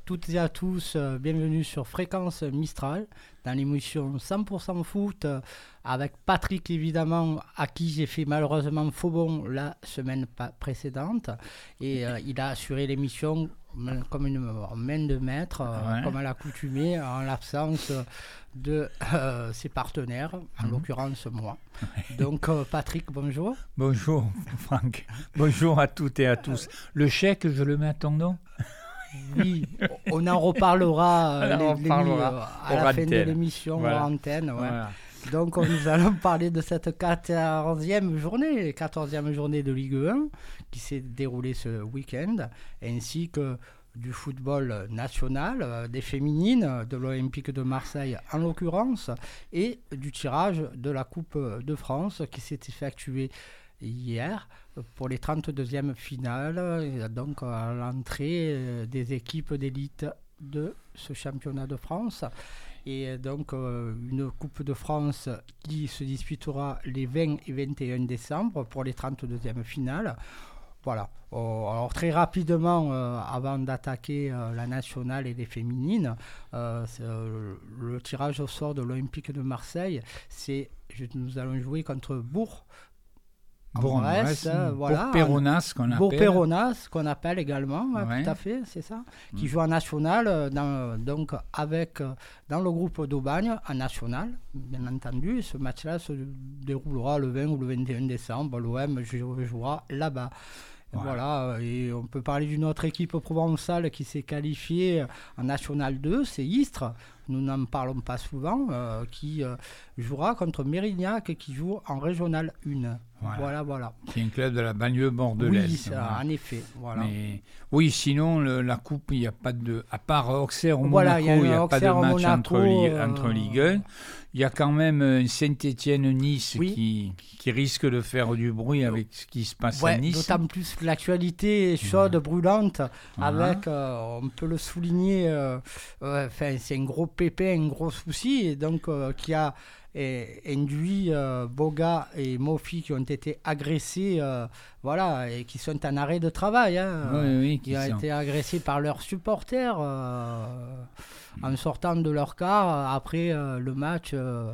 toutes et à tous, bienvenue sur Fréquence Mistral, dans l'émission 100% foot, avec Patrick évidemment, à qui j'ai fait malheureusement faux bond la semaine précédente, et il a assuré l'émission comme une main de maître, comme à l'accoutumée, en l'absence de ses partenaires, en l'occurrence moi. Donc Patrick, bonjour. Bonjour Franck, bonjour à toutes et à tous. Le chèque, je le mets à ton nom? Oui, on en reparlera, à la fin de l'émission, voilà. en antenne. Ouais. Voilà. Donc nous allons parler de cette 14e journée de Ligue 1 qui s'est déroulée ce week-end, ainsi que du football national, des féminines, de l'Olympique de Marseille en l'occurrence, et du tirage de la Coupe de France qui s'est effectué hier pour les 32e finales, donc à l'entrée des équipes d'élite de ce championnat de France. Et donc une Coupe de France qui se disputera les 20 et 21 décembre pour les 32e finales. Voilà. Alors très rapidement, avant d'attaquer la nationale et les féminines, le tirage au sort de l'Olympique de Marseille, nous allons jouer contre Bourg-Bresse, voilà, Bourg-Péronas qu'on appelle. Bourg-Péronas qu'on appelle également, Ouais. tout à fait, c'est ça, qui joue en national, donc avec dans le groupe d'Aubagne en national, bien entendu. Ce match-là se déroulera le 20 ou le 21 décembre. L'OM jouera là-bas. Voilà, et on peut parler d'une autre équipe provençale qui s'est qualifiée en National 2, c'est Istres. Nous n'en parlons pas souvent, qui jouera contre Mérignac qui joue en Régional 1. Voilà. C'est un club de la banlieue bordelaise. Oui, ça, en effet. Voilà. Mais, oui, sinon, la Coupe, il n'y a pas de... À part Auxerre-Monaco, Voilà, il n'y a pas de match Monaco, entre Ligue 1. Il y a quand même Saint-Étienne-Nice qui risque de faire du bruit avec ce qui se passe à Nice. D'autant plus que l'actualité est chaude, brûlante, avec, on peut le souligner, c'est un gros pépin, un gros souci, et donc qui a induit Boga et Mofi qui ont été agressés, et qui sont en arrêt de travail. Qui ont été agressés par leurs supporters en sortant de leur car après le match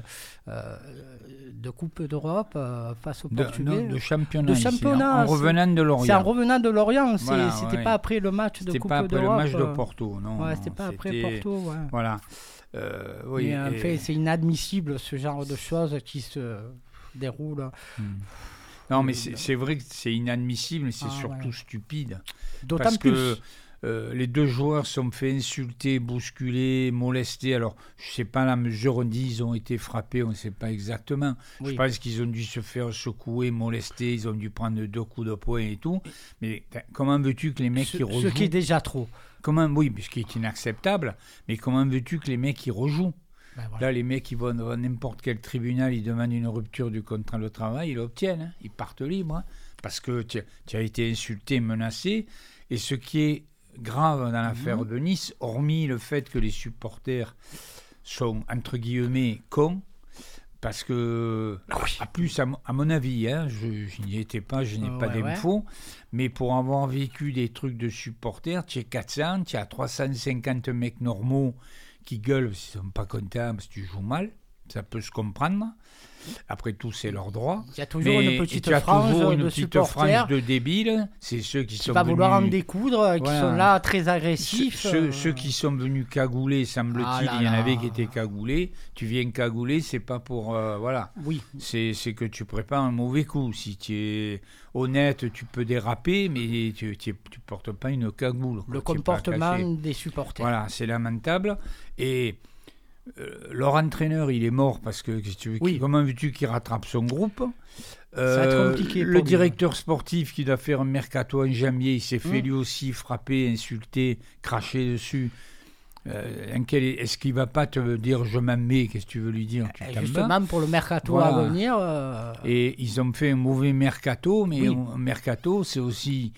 de Coupe d'Europe face aux Portugais. De championnat. En revenant de Lorient. C'est en revenant de Lorient. C'était ouais. Pas après le match de Coupe d'Europe. C'était pas après le match de Porto. Non, c'était pas après Porto. Ouais. Voilà. Mais en fait, c'est inadmissible ce genre de choses qui se déroulent. Non, mais c'est vrai que c'est inadmissible, mais c'est surtout stupide. D'autant parce plus. Que les deux joueurs se sont fait insulter, bousculer, molester. Alors, je ne sais pas la mesure, on dit ils ont été frappés, on ne sait pas exactement. Je pense qu'ils ont dû se faire secouer, molester, ils ont dû prendre 2 coups de poing et tout. Mais comment veux-tu que les mecs qui rejouent... Ce qui est déjà trop. Oui, ce qui est inacceptable, mais comment veux-tu que les mecs y rejouent? Là, les mecs, ils vont dans n'importe quel tribunal, ils demandent une rupture du contrat de travail, ils l'obtiennent, ils partent libres, parce que tu as été insulté, menacé. Et ce qui est grave dans l'affaire de Nice, hormis le fait que les supporters sont, entre guillemets, cons, parce que, à plus, à mon avis, je n'y étais pas, je n'ai pas d'infos, mais pour avoir vécu des trucs de supporters, tu es 400, tu as 350 mecs normaux qui gueulent s'ils ne sont pas contents parce que tu joues mal, ça peut se comprendre. Après tout, c'est leur droit. Il y a toujours une petite frange de débiles, c'est ceux qui sont venus... vouloir en découdre, qui sont là très agressifs. Ceux qui sont venus cagouler, semble-t-il, il y en avait qui étaient cagoulés. Tu viens cagouler, c'est pas pour... Oui. C'est que tu prépares un mauvais coup. Si tu es honnête, tu peux déraper, mais tu portes pas une cagoule. Le comportement des supporters. Voilà, c'est lamentable. Et... leur entraîneur, il est mort parce que comment veux-tu qu'il rattrape son groupe? Ça va être compliqué. Le directeur sportif qui doit faire un mercato en janvier, il s'est fait lui aussi frapper, insulter, cracher dessus. Est-ce qu'il ne va pas te dire je m'en mets? Qu'est-ce que tu veux lui dire? Justement, pour le mercato à venir. Et ils ont fait un mauvais mercato, mais un mercato, c'est aussi.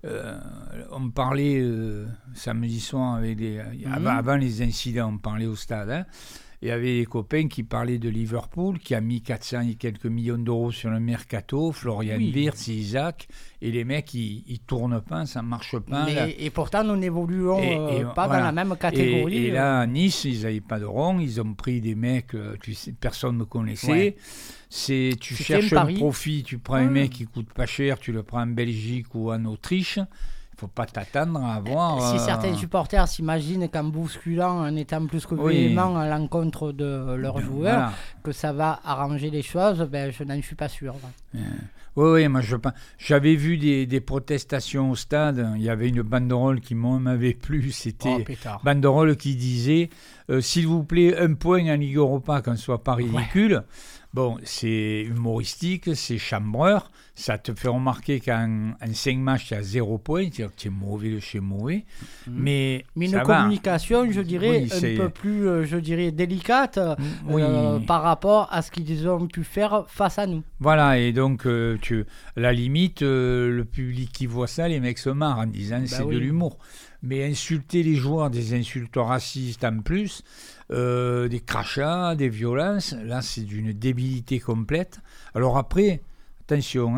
On parlait samedi soir avant les incidents, on parlait au stade, il y avait des copains qui parlaient de Liverpool, qui a mis 400 et quelques millions d'euros sur le mercato, Florian Wirtz, Isaac, et les mecs, ils tournent pas, ça marche pas. Et pourtant, nous n'évoluons pas dans la même catégorie. Et là, à Nice, ils n'avaient pas de rond, ils ont pris des mecs que personne ne connaissait. Ouais. Tu cherches un profit, tu prends un mec qui coûte pas cher, tu le prends en Belgique ou en Autriche. Il ne faut pas t'attendre à voir... Si certains supporters s'imaginent qu'en bousculant, en étant plus que véhément à l'encontre de leurs joueurs, que ça va arranger les choses, je n'en suis pas sûr. Oui, moi j'avais vu des protestations au stade. Il y avait une banderole qui m'avait plu. C'était banderole qui disait s'il vous plaît, 1 point en Ligue Europa, qu'on ne soit pas ridicule. Ouais. Bon, c'est humoristique, c'est chambreur. Ça te fait remarquer qu'en 5 matchs, tu as 0 point. C'est-à-dire que tu es mauvais de chez mauvais. Mais une communication, je dirais, un peu plus délicate par rapport à ce qu'ils ont pu faire face à nous. Voilà, et donc, à la limite, le public qui voit ça, les mecs se marrent en disant de l'humour. Mais insulter les joueurs, des insultes racistes en plus, des crachats, des violences, là, c'est d'une débilité complète. Alors après... Attention,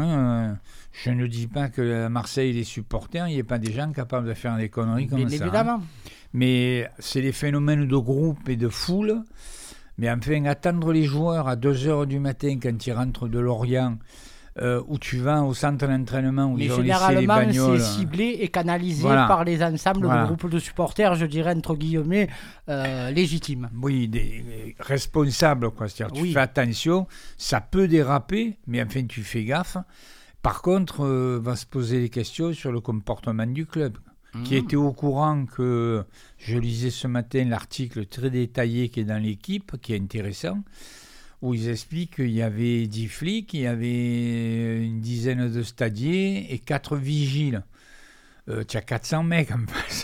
je ne dis pas que à Marseille, les supporters, il n'y a pas des gens capables de faire des conneries comme ça. Évidemment. Mais c'est des phénomènes de groupe et de foule. Mais enfin, attendre les joueurs à 2h du matin quand ils rentrent de Lorient, où tu vas au centre d'entraînement, où ils ont laissé les bagnoles. Généralement, c'est ciblé et canalisé par les ensembles de groupes de supporters, je dirais, entre guillemets, légitimes. Oui, des responsables, quoi. C'est-à-dire, tu fais attention, ça peut déraper, mais enfin, tu fais gaffe. Par contre, va se poser des questions sur le comportement du club, qui était au courant que, je lisais ce matin l'article très détaillé qui est dans l'équipe, qui est intéressant, où ils expliquent qu'il y avait 10 flics, il y avait une dizaine de stadiers et 4 vigiles. Tu as 400 mecs en face.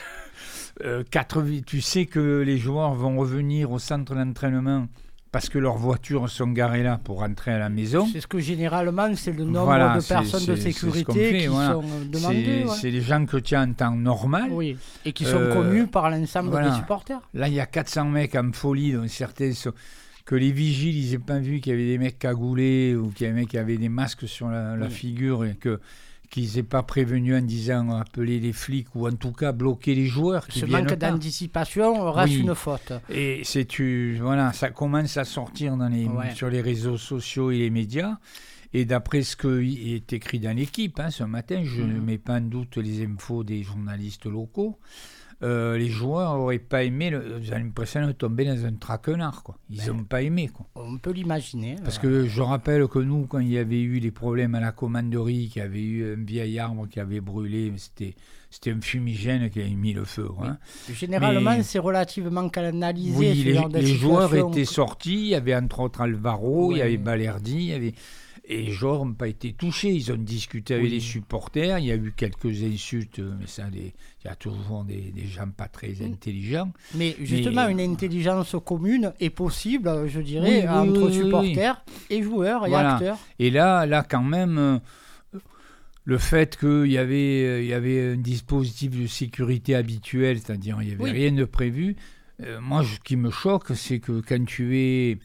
Tu sais que les joueurs vont revenir au centre d'entraînement parce que leurs voitures sont garées là pour rentrer à la maison. C'est ce que généralement, c'est le nombre de personnes de sécurité qui sont demandées. C'est les gens que tu as en temps normal. Oui, et qui sont connus par l'ensemble des supporters. Là, il y a 400 mecs en folie, dont certains sont... Que les vigiles, ils n'aient pas vu qu'il y avait des mecs cagoulés ou qu'il y avait des mecs qui avaient des masques sur la figure et qu'ils n'aient pas prévenu en disant appeler les flics ou en tout cas bloquer les joueurs qui viennent pas. Ce manque d'anticipation reste une faute. Et ça commence à sortir sur les réseaux sociaux et les médias. Et d'après ce qui est écrit dans l'équipe, ce matin, je ne mets pas en doute les infos des journalistes locaux. Les joueurs n'auraient pas aimé, j'ai l'impression de tomber dans un traquenard, quoi. Ils n'ont pas aimé, quoi. On peut l'imaginer. Parce que je rappelle que nous, quand il y avait eu les problèmes à la commanderie, qu'il y avait eu un vieil arbre qui avait brûlé, c'était un fumigène qui avait mis le feu. Hein. Généralement, c'est relativement canalisé. Oui, les joueurs étaient sortis, il y avait entre autres Alvaro, il y avait Balerdi, il y avait... Et les joueurs n'ont pas été touchés. Ils ont discuté avec les supporters. Il y a eu quelques insultes, mais il y a toujours des gens pas très intelligents. Mais justement, une intelligence commune est possible, je dirais, entre supporters et joueurs et acteurs. Et là quand même, le fait qu'il y avait un dispositif de sécurité habituel, c'est-à-dire il n'y avait rien de prévu, moi, ce qui me choque, c'est que quand tu es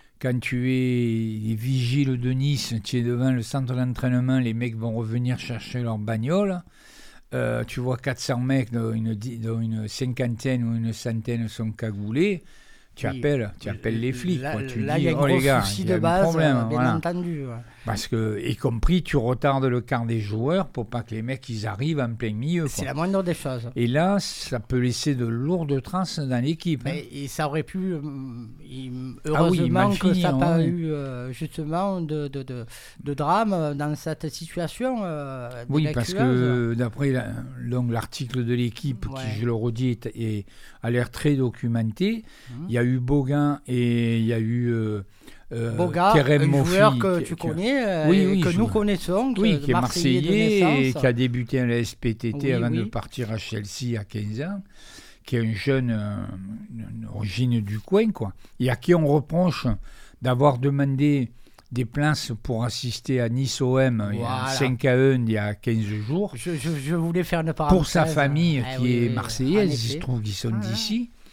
les vigiles de Nice, tu es devant le centre d'entraînement, les mecs vont revenir chercher leur bagnole, tu vois 400 mecs dont une cinquantaine ou une centaine sont cagoulés, tu appelles les flics. Tu là, dis, il y a un gros souci de base, problème, bien entendu. Ouais. Parce que, y compris, tu retardes le quart des joueurs pour pas que les mecs ils arrivent en plein milieu. C'est la moindre des choses. Et là, ça peut laisser de lourdes traces dans l'équipe. Et ça aurait pu, heureusement que ça n'a pas eu justement de drame dans cette situation. Parce que d'après l'article de l'équipe, qui, je le redis, a l'air très documenté, il y a eu Boguin et il y a eu... Boga, un joueur que tu connais, que nous connaissons, qui est marseillais et qui a débuté à la SPTT avant de partir à Chelsea à 15 ans, qui est un jeune d'origine du coin, quoi. Et à qui on reproche d'avoir demandé des places pour assister à Nice-OM 5-1 il y a 15 jours. Je voulais faire une parenthèse. Pour sa famille qui est marseillaise, il se trouve qu'ils sont d'ici.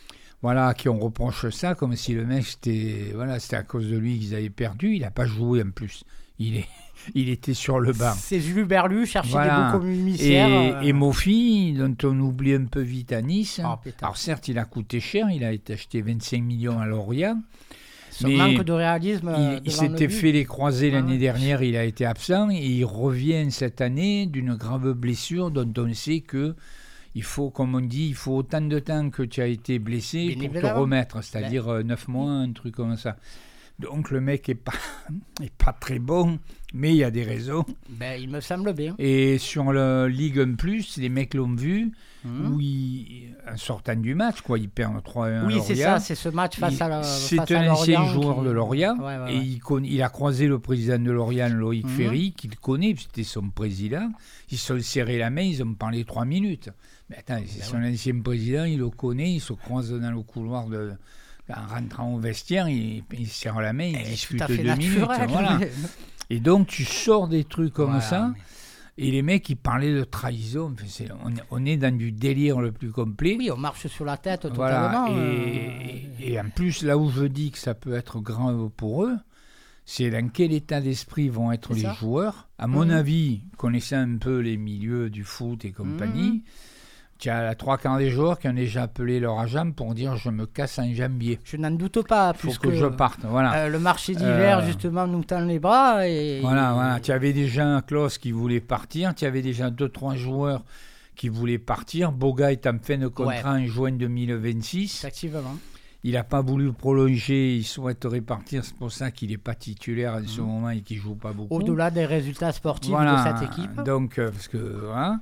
Voilà, qui on reproche ça comme si le mec, c'était à cause de lui qu'ils avaient perdu. Il n'a pas joué en plus. Il était sur le banc. C'est Jules Berlu chercher des beaux commissaires. Et Mofi, dont on oublie un peu vite à Nice. Alors certes, il a coûté cher. Il a été acheté 25 millions à Lorient. Son manque de réalisme. Il s'était fait les croisés l'année dernière. Il a été absent. Et il revient cette année d'une grave blessure dont on sait que il faut, comme on dit, il faut autant de temps que tu as été blessé pour te remettre. C'est-à-dire 9 mois, un truc comme ça. Donc le mec est pas très bon, mais il y a des raisons. Il me semble bien. Et sur la Ligue 1+, les mecs l'ont vu, où en sortant du match, ils perdent 3-1 à Lorient. Oui, c'est ça, c'est ce match face à Lorient. C'est un ancien joueur de Lorient, et il a croisé le président de Lorient, Loïc Ferry, qu'il connaît, c'était son président. Ils se sont serré la main, ils ont parlé 3 minutes. Mais attends, c'est son ancien président, il le connaît, ils se croisent dans le couloir en rentrant au vestiaire, il serre la main, il discute 2 minutes. Voilà. Et donc, tu sors des trucs comme ça, et les mecs, ils parlaient de trahison. On est dans du délire le plus complet. Oui, on marche sur la tête totalement. Et en plus, là où je dis que ça peut être grave pour eux, c'est dans quel état d'esprit vont être les joueurs. À mon avis, connaissant un peu les milieux du foot et compagnie, tu as 3/4 des joueurs qui ont déjà appelé leur agent pour dire je me casse un jambier. Je n'en doute pas. Il faut que je parte. Voilà. Le marché d'hiver, justement, nous tend les bras. Voilà. Tu avais déjà un Klaus qui voulait partir. Tu avais déjà 2-3 joueurs qui voulaient partir. Boga est en fin de contrat en juin 2026. Effectivement. Il n'a pas voulu prolonger. Il souhaiterait partir. C'est pour ça qu'il n'est pas titulaire en ce moment et qu'il ne joue pas beaucoup. Au-delà des résultats sportifs de cette équipe. Donc, parce que...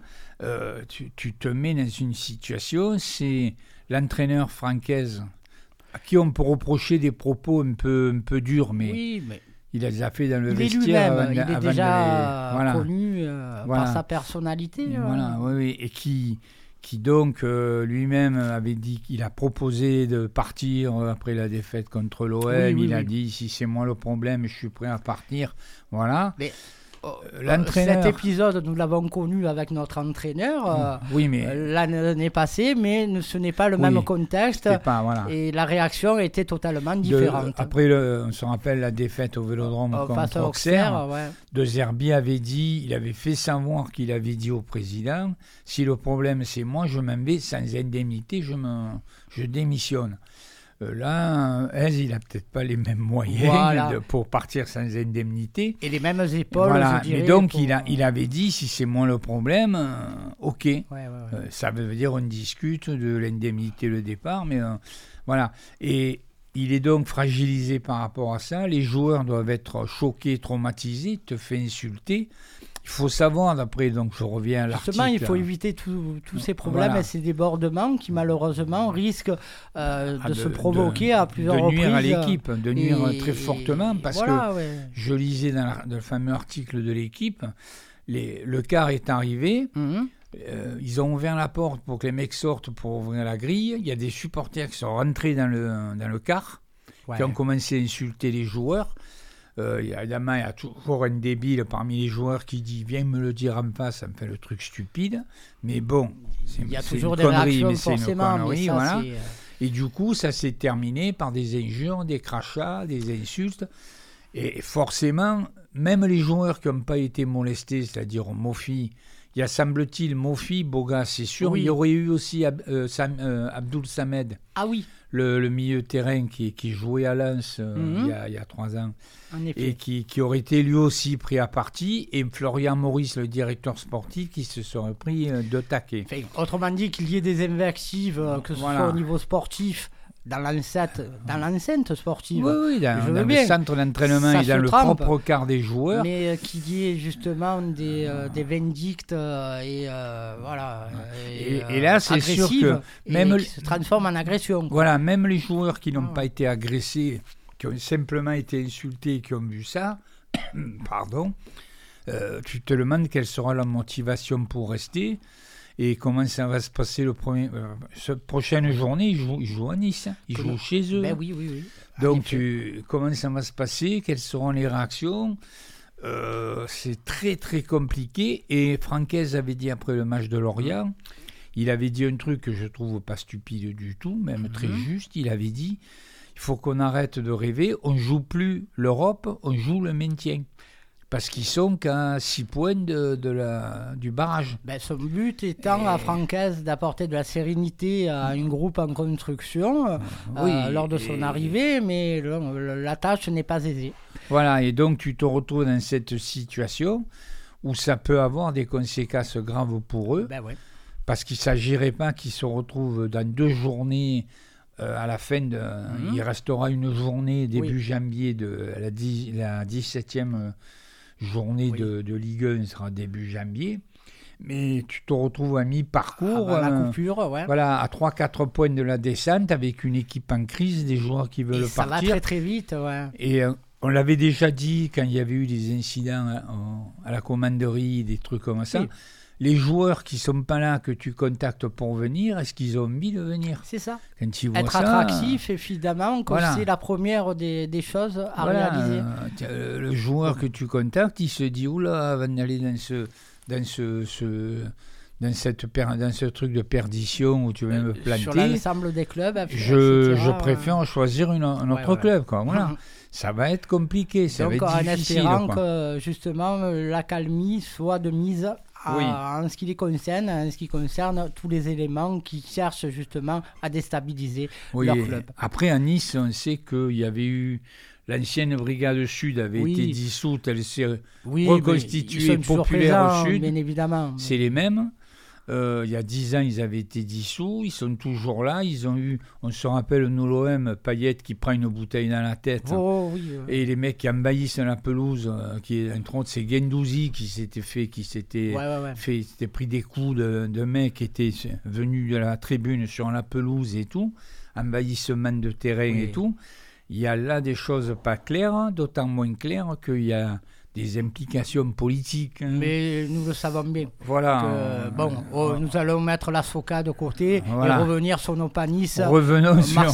tu te mets dans une situation, c'est l'entraîneur Francaise à qui on peut reprocher des propos un peu durs, mais il les a fait dans le vestiaire. Il est déjà connu par sa personnalité. Et qui donc lui-même avait dit qu'il a proposé de partir après la défaite contre l'OM. Il a dit si c'est moi le problème, je suis prêt à partir. Voilà. Mais cet épisode, nous l'avons connu avec notre entraîneur l'année passée, mais ce n'est pas le même contexte. Et la réaction était totalement différente. Après, on se rappelle la défaite au Vélodrome contre Auxerre. De Zerbi avait dit, il avait fait savoir qu'il avait dit au président, si le problème c'est moi, je m'en vais sans indemnité, je démissionne. Là, il n'a peut-être pas les mêmes moyens pour partir sans indemnité. Et les mêmes épaules, je dirais. Mais donc, il avait dit, si c'est moi le problème, ok. Ça veut dire on discute de l'indemnité, le départ, mais voilà. Et il est donc fragilisé par rapport à ça. Les joueurs doivent être choqués, traumatisés, te fait insulter. Il faut savoir, d'après, donc je reviens à l'article. Justement, il faut éviter tous ces problèmes et ces débordements qui, malheureusement, risquent de se provoquer à plusieurs reprises. De nuire à l'équipe, de nuire très fortement, parce que je lisais dans le fameux article de l'équipe, le quart est arrivé, ils ont ouvert la porte pour que les mecs sortent pour ouvrir la grille, il y a des supporters qui sont rentrés dans le car, qui ont commencé à insulter les joueurs. Évidemment, il y a toujours un débile parmi les joueurs qui dit « Viens me le dire en face, ça me fait le truc stupide. » Mais bon, il y a toujours des réactions, forcément. Mais ça, et du coup, ça s'est terminé par des injures, des crachats, des insultes. Et forcément, même les joueurs qui n'ont pas été molestés, c'est-à-dire Mofi, il y a, semble-t-il, Mofi, Boga, c'est sûr. Il y aurait eu aussi Abdoul Samed. Ah oui. Le milieu terrain qui jouait à Lens il y a 3 ans et qui aurait été lui aussi pris à partie, et Florian Maurice, le directeur sportif, qui se serait pris de taquet. Autrement dit, qu'il y ait des invectives, que ce soit au niveau sportif, dans l'enceinte sportive. Oui, dans le centre d'entraînement et dans le propre quart des joueurs. Mais qu'il y ait justement des vindictes et là, c'est sûr que même qui se transforment en agression. Voilà, même les joueurs qui n'ont pas été agressés, qui ont simplement été insultés, qui ont vu ça, tu te demandes quelle sera la motivation pour rester. Et comment ça va se passer cette prochaine journée, ils jouent à Nice, ils jouent chez eux. Ben oui. Donc, comment ça va se passer, quelles seront les réactions, c'est très très compliqué. Et Francaise avait dit après le match de Lorient, il avait dit un truc que je trouve pas stupide du tout, même très juste. Il avait dit, il faut qu'on arrête de rêver, on joue plus l'Europe, on joue le maintien. Parce qu'ils sont qu'à 6 points du barrage. Son but étant à Francaise d'apporter de la sérénité à un groupe en construction lors de son arrivée, mais la tâche n'est pas aisée. Voilà, et donc tu te retrouves dans cette situation où ça peut avoir des conséquences graves pour eux, parce qu'il ne s'agirait pas qu'ils se retrouvent dans 2 journées à la fin. Il restera une journée début janvier de la 17e journée de Ligue 1 sera début janvier, mais tu te retrouves à mi-parcours, la coupure, voilà, à 3-4 points de la descente, avec une équipe en crise, des joueurs qui veulent partir. Ça va très très vite, Et on l'avait déjà dit quand il y avait eu des incidents à la commanderie, des trucs comme ça. Les joueurs qui ne sont pas là, que tu contactes pour venir, est-ce qu'ils ont envie de venir ? C'est ça. Quand ils voient être attractif, évidemment, c'est la première des choses à réaliser. Le joueur que tu contactes, il se dit, oula, avant d'aller dans ce truc de perdition où tu vas me planter. Sur l'ensemble des clubs, je préfère choisir un autre club. Quoi. Voilà. Ça va être compliqué, ça va être difficile. En espérant que, justement, l'accalmie soit de mise en ce qui les concerne, en ce qui concerne tous les éléments qui cherchent justement à déstabiliser leur club. Après, à Nice, on sait qu'il y avait eu... L'ancienne brigade sud avait été dissoute, elle s'est reconstituée populaire au sud. Bien évidemment. C'est les mêmes. Il y a 10 ans, ils avaient été dissous, ils sont toujours là. Ils ont eu, on se rappelle, nous l'OM, Payet qui prend une bouteille dans la tête. Et les mecs qui envahissent la pelouse, entre autres, c'est Guendouzi qui s'était pris des coups de mecs qui étaient venus de la tribune sur la pelouse et tout, envahissement de terrain et tout. Il y a là des choses pas claires, d'autant moins claires qu'il y a des implications politiques. Mais nous le savons bien. Voilà. Nous allons mettre la Soca de côté et revenir sur nos panisses. Revenons sur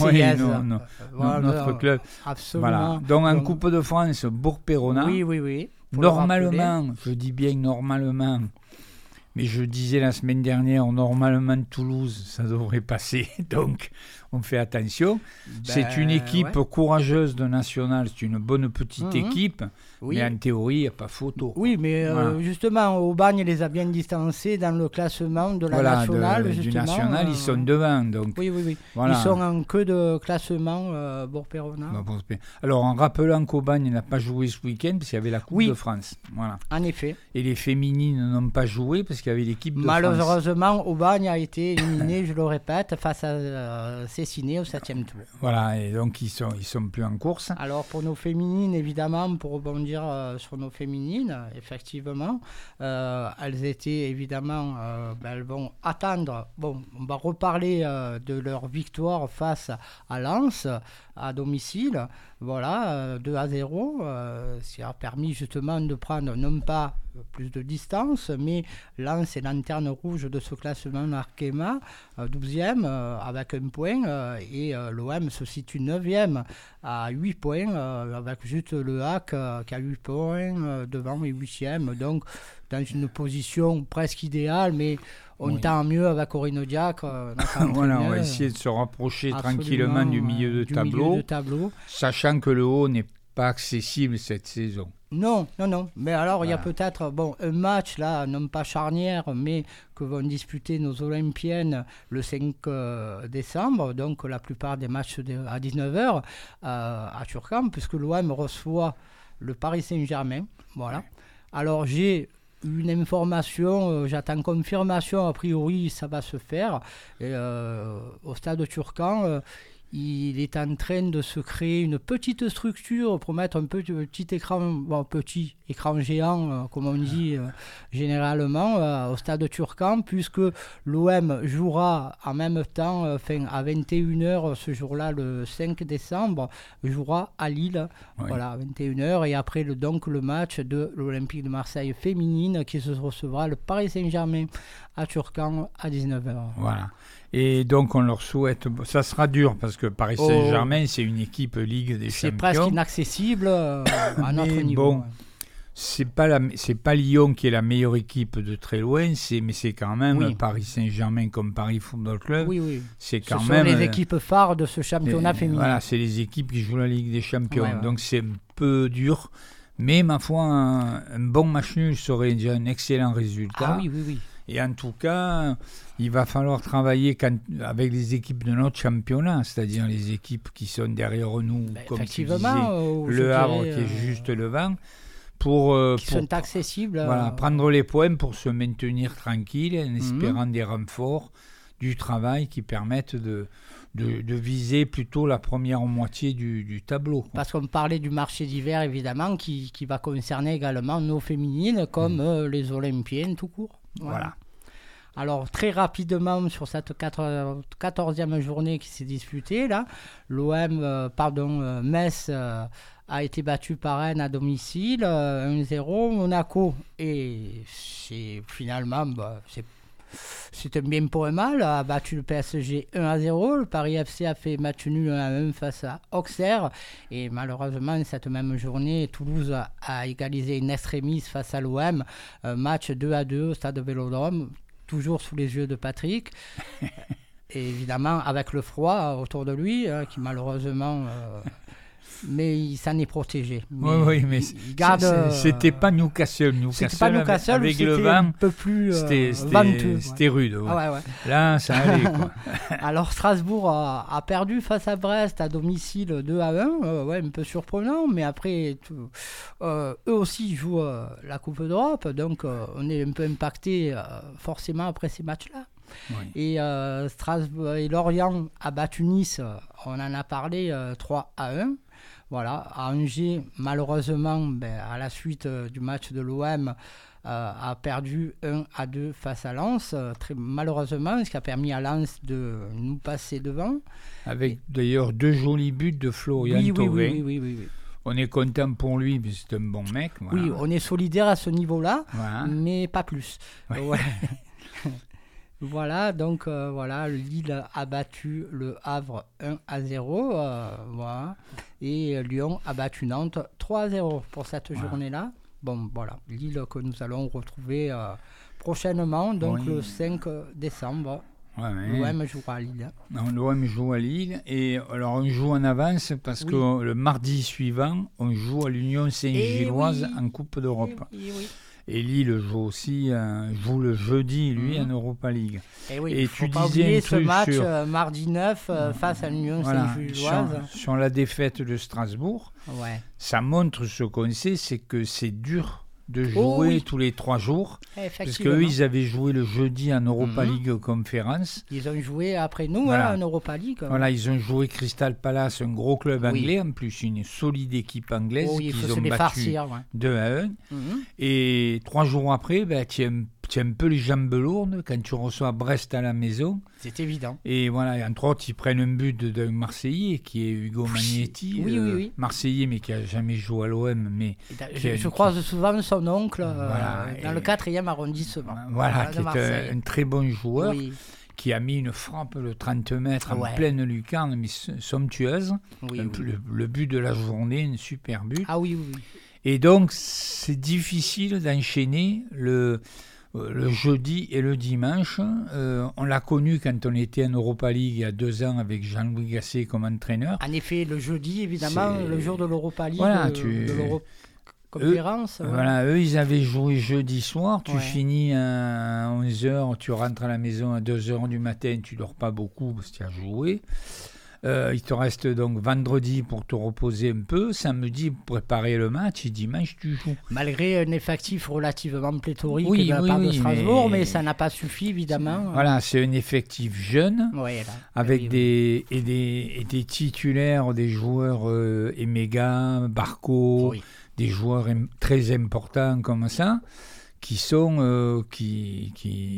notre club. Absolument. Voilà. Donc en Coupe de France, Bourg-Péronat. Oui. Normalement, je dis bien normalement, mais je disais la semaine dernière, normalement Toulouse, ça devrait passer. Donc on fait attention. C'est une équipe courageuse de national, c'est une bonne petite équipe, mais en théorie, il n'y a pas photo. Oui, mais justement, Aubagne les a bien distancés dans le classement de la nationale. Du national, ils sont devant. Donc, oui. Voilà. Ils sont en queue de classement, Bourg-Péronat. Alors, en rappelant qu'Aubagne n'a pas joué ce week-end, parce qu'il y avait la Coupe de France. Voilà. En effet. Et les féminines n'ont pas joué, parce qu'il y avait l'équipe de Malheureusement, France. Aubagne a été éliminé, je le répète, face à Cessiné au 7e tour. Voilà, et donc ils sont plus en course. Alors pour nos féminines, évidemment, pour rebondir sur nos féminines, effectivement, elles étaient évidemment, elles vont attendre. Bon, on va reparler de leur victoire face à Lens à domicile. Voilà, 2-0, ce qui a permis justement de prendre non pas plus de distance, mais Lens est lanterne rouge de ce classement Arkema, 12e avec 1 point, et l'OM se situe 9e à 8 points, avec juste le HAC qui a 8 points devant et 8e, donc dans une position presque idéale, mais on tend mieux avec Aurine Diacre. Voilà, on va essayer de se rapprocher tranquillement du milieu de tableau, sachant que le haut n'est pas accessible cette saison. Non. Mais alors, il y a peut-être un match, là, non pas charnière, mais que vont disputer nos Olympiennes le 5 décembre, donc la plupart des matchs à 19h à Turcan, puisque l'OM reçoit le Paris Saint-Germain. Voilà. Alors, j'ai une information, j'attends confirmation, a priori ça va se faire. Et, au stade Turcan, il est en train de se créer une petite structure pour mettre un petit écran géant, comme on dit généralement, au stade Turcan, puisque l'OM jouera en même temps, à 21h ce jour-là, le 5 décembre, jouera à Lille, voilà, à 21h, et après le match de l'Olympique de Marseille féminine qui se recevra le Paris Saint-Germain à Turcan à 19h. Voilà. Et donc on leur souhaite, ça sera dur parce que Paris Saint-Germain c'est une équipe Ligue des Champions. C'est presque inaccessible à notre niveau. Bon, c'est pas Lyon qui est la meilleure équipe de très loin, mais c'est quand même Paris Saint-Germain comme Paris Football Club. Oui. C'est quand ce même sont les équipes phares de ce championnat féminin. Voilà, c'est les équipes qui jouent la Ligue des Champions. Donc c'est un peu dur. Mais ma foi, un bon match nul serait déjà un excellent résultat. Oui. Et en tout cas, il va falloir travailler avec les équipes de notre championnat, c'est-à-dire les équipes qui sont derrière nous, comme tu disais, Le Havre qui est juste devant, qui sont accessibles. Prendre les points pour se maintenir tranquille en espérant des renforts, du travail qui permettent de viser plutôt la première moitié du tableau. Parce qu'on parlait du marché d'hiver, évidemment, qui va concerner également nos féminines, comme les Olympiennes tout court. Voilà. Alors, très rapidement, sur cette 14e journée qui s'est disputée, là, Metz a été battu par Rennes à domicile, 1-0. Monaco, et finalement, c'est un bien pour un mal, a battu le PSG 1-0. Le Paris FC a fait match nul 1-1 face à Auxerre. Et malheureusement, cette même journée, Toulouse a égalisé une extremis face à l'OM. Match 2-2 au stade Vélodrome, toujours sous les yeux de Patrick. Et évidemment, avec le froid autour de lui, qui malheureusement... mais il s'en est protégé. Oui, mais c'était pas Newcastle. C'était pas Newcastle, avec le vent, un peu plus venteux. C'était rude. Ouais. Là, ça allait, quoi. Alors, Strasbourg a perdu face à Brest à domicile 2-1. Un peu surprenant, mais après, eux aussi jouent la Coupe d'Europe, donc on est un peu impacté forcément après ces matchs-là. Oui. Et Strasbourg et Lorient a battu Nice, on en a parlé, 3-1. Voilà, à Angers, malheureusement, à la suite du match de l'OM, a perdu 1-2 face à Lens, très malheureusement, ce qui a permis à Lens de nous passer devant. Avec d'ailleurs 2 jolis buts de Florian Thauvin. Oui. On est content pour lui, mais c'est un bon mec. Voilà. Oui, on est solidaire à ce niveau-là, mais pas plus. Ouais. Voilà, donc Lille a battu le Havre 1-0, et Lyon a battu Nantes 3-0 pour cette journée-là. Bon, voilà, Lille que nous allons retrouver prochainement, donc le 5 décembre. L'OM jouera à Lille. L'OM joue à Lille, et alors on joue en avance parce que le mardi suivant, on joue à l'Union Saint-Gilloise en Coupe d'Europe. Et Lille joue le jeudi, lui, en Europa League. Et tu disais ce match mardi 9 face à l'Union Saint-Gilloise. Sur la défaite de Strasbourg, ça montre ce qu'on sait, c'est que c'est dur de jouer tous les 3 jours. Parce qu'eux, ils avaient joué le jeudi en Europa League Conférence. Ils ont joué après nous en Europa League. Voilà, ils ont joué Crystal Palace, un gros club anglais, en plus une solide équipe anglaise qu'ils ont battu 2-1. Et 3 jours après, tu as un peu les jambes lourdes quand tu reçois Brest à la maison. C'est évident. Et voilà, entre autres, ils prennent un but d'un Marseillais qui est Hugo Magnetti. Oui. Marseillais, mais qui n'a jamais joué à l'OM. Mais je croise souvent son oncle dans le 4e arrondissement. Voilà, qui est un très bon joueur. Qui a mis une frappe de 30 mètres en pleine lucarne, mais somptueuse. Le but de la journée, un super but. Oui. Et donc, c'est difficile d'enchaîner le jeudi et le dimanche. On l'a connu quand on était en Europa League il y a 2 ans avec Jean-Louis Gasset comme entraîneur. En effet, le jeudi, évidemment, le jour de l'Europa League, de l'Euroconférence. Eux, ils avaient joué jeudi soir. Tu finis à 11h, tu rentres à la maison à 2h du matin, tu dors pas beaucoup parce que tu as joué. Il te reste donc vendredi pour te reposer un peu, samedi pour préparer le match et dimanche tu joues. Malgré un effectif relativement pléthorique de la part de Strasbourg, mais ça n'a pas suffi évidemment. Voilà, c'est un effectif jeune avec des titulaires, des joueurs Emega, Barco, des joueurs très importants comme ça. Qui sont qui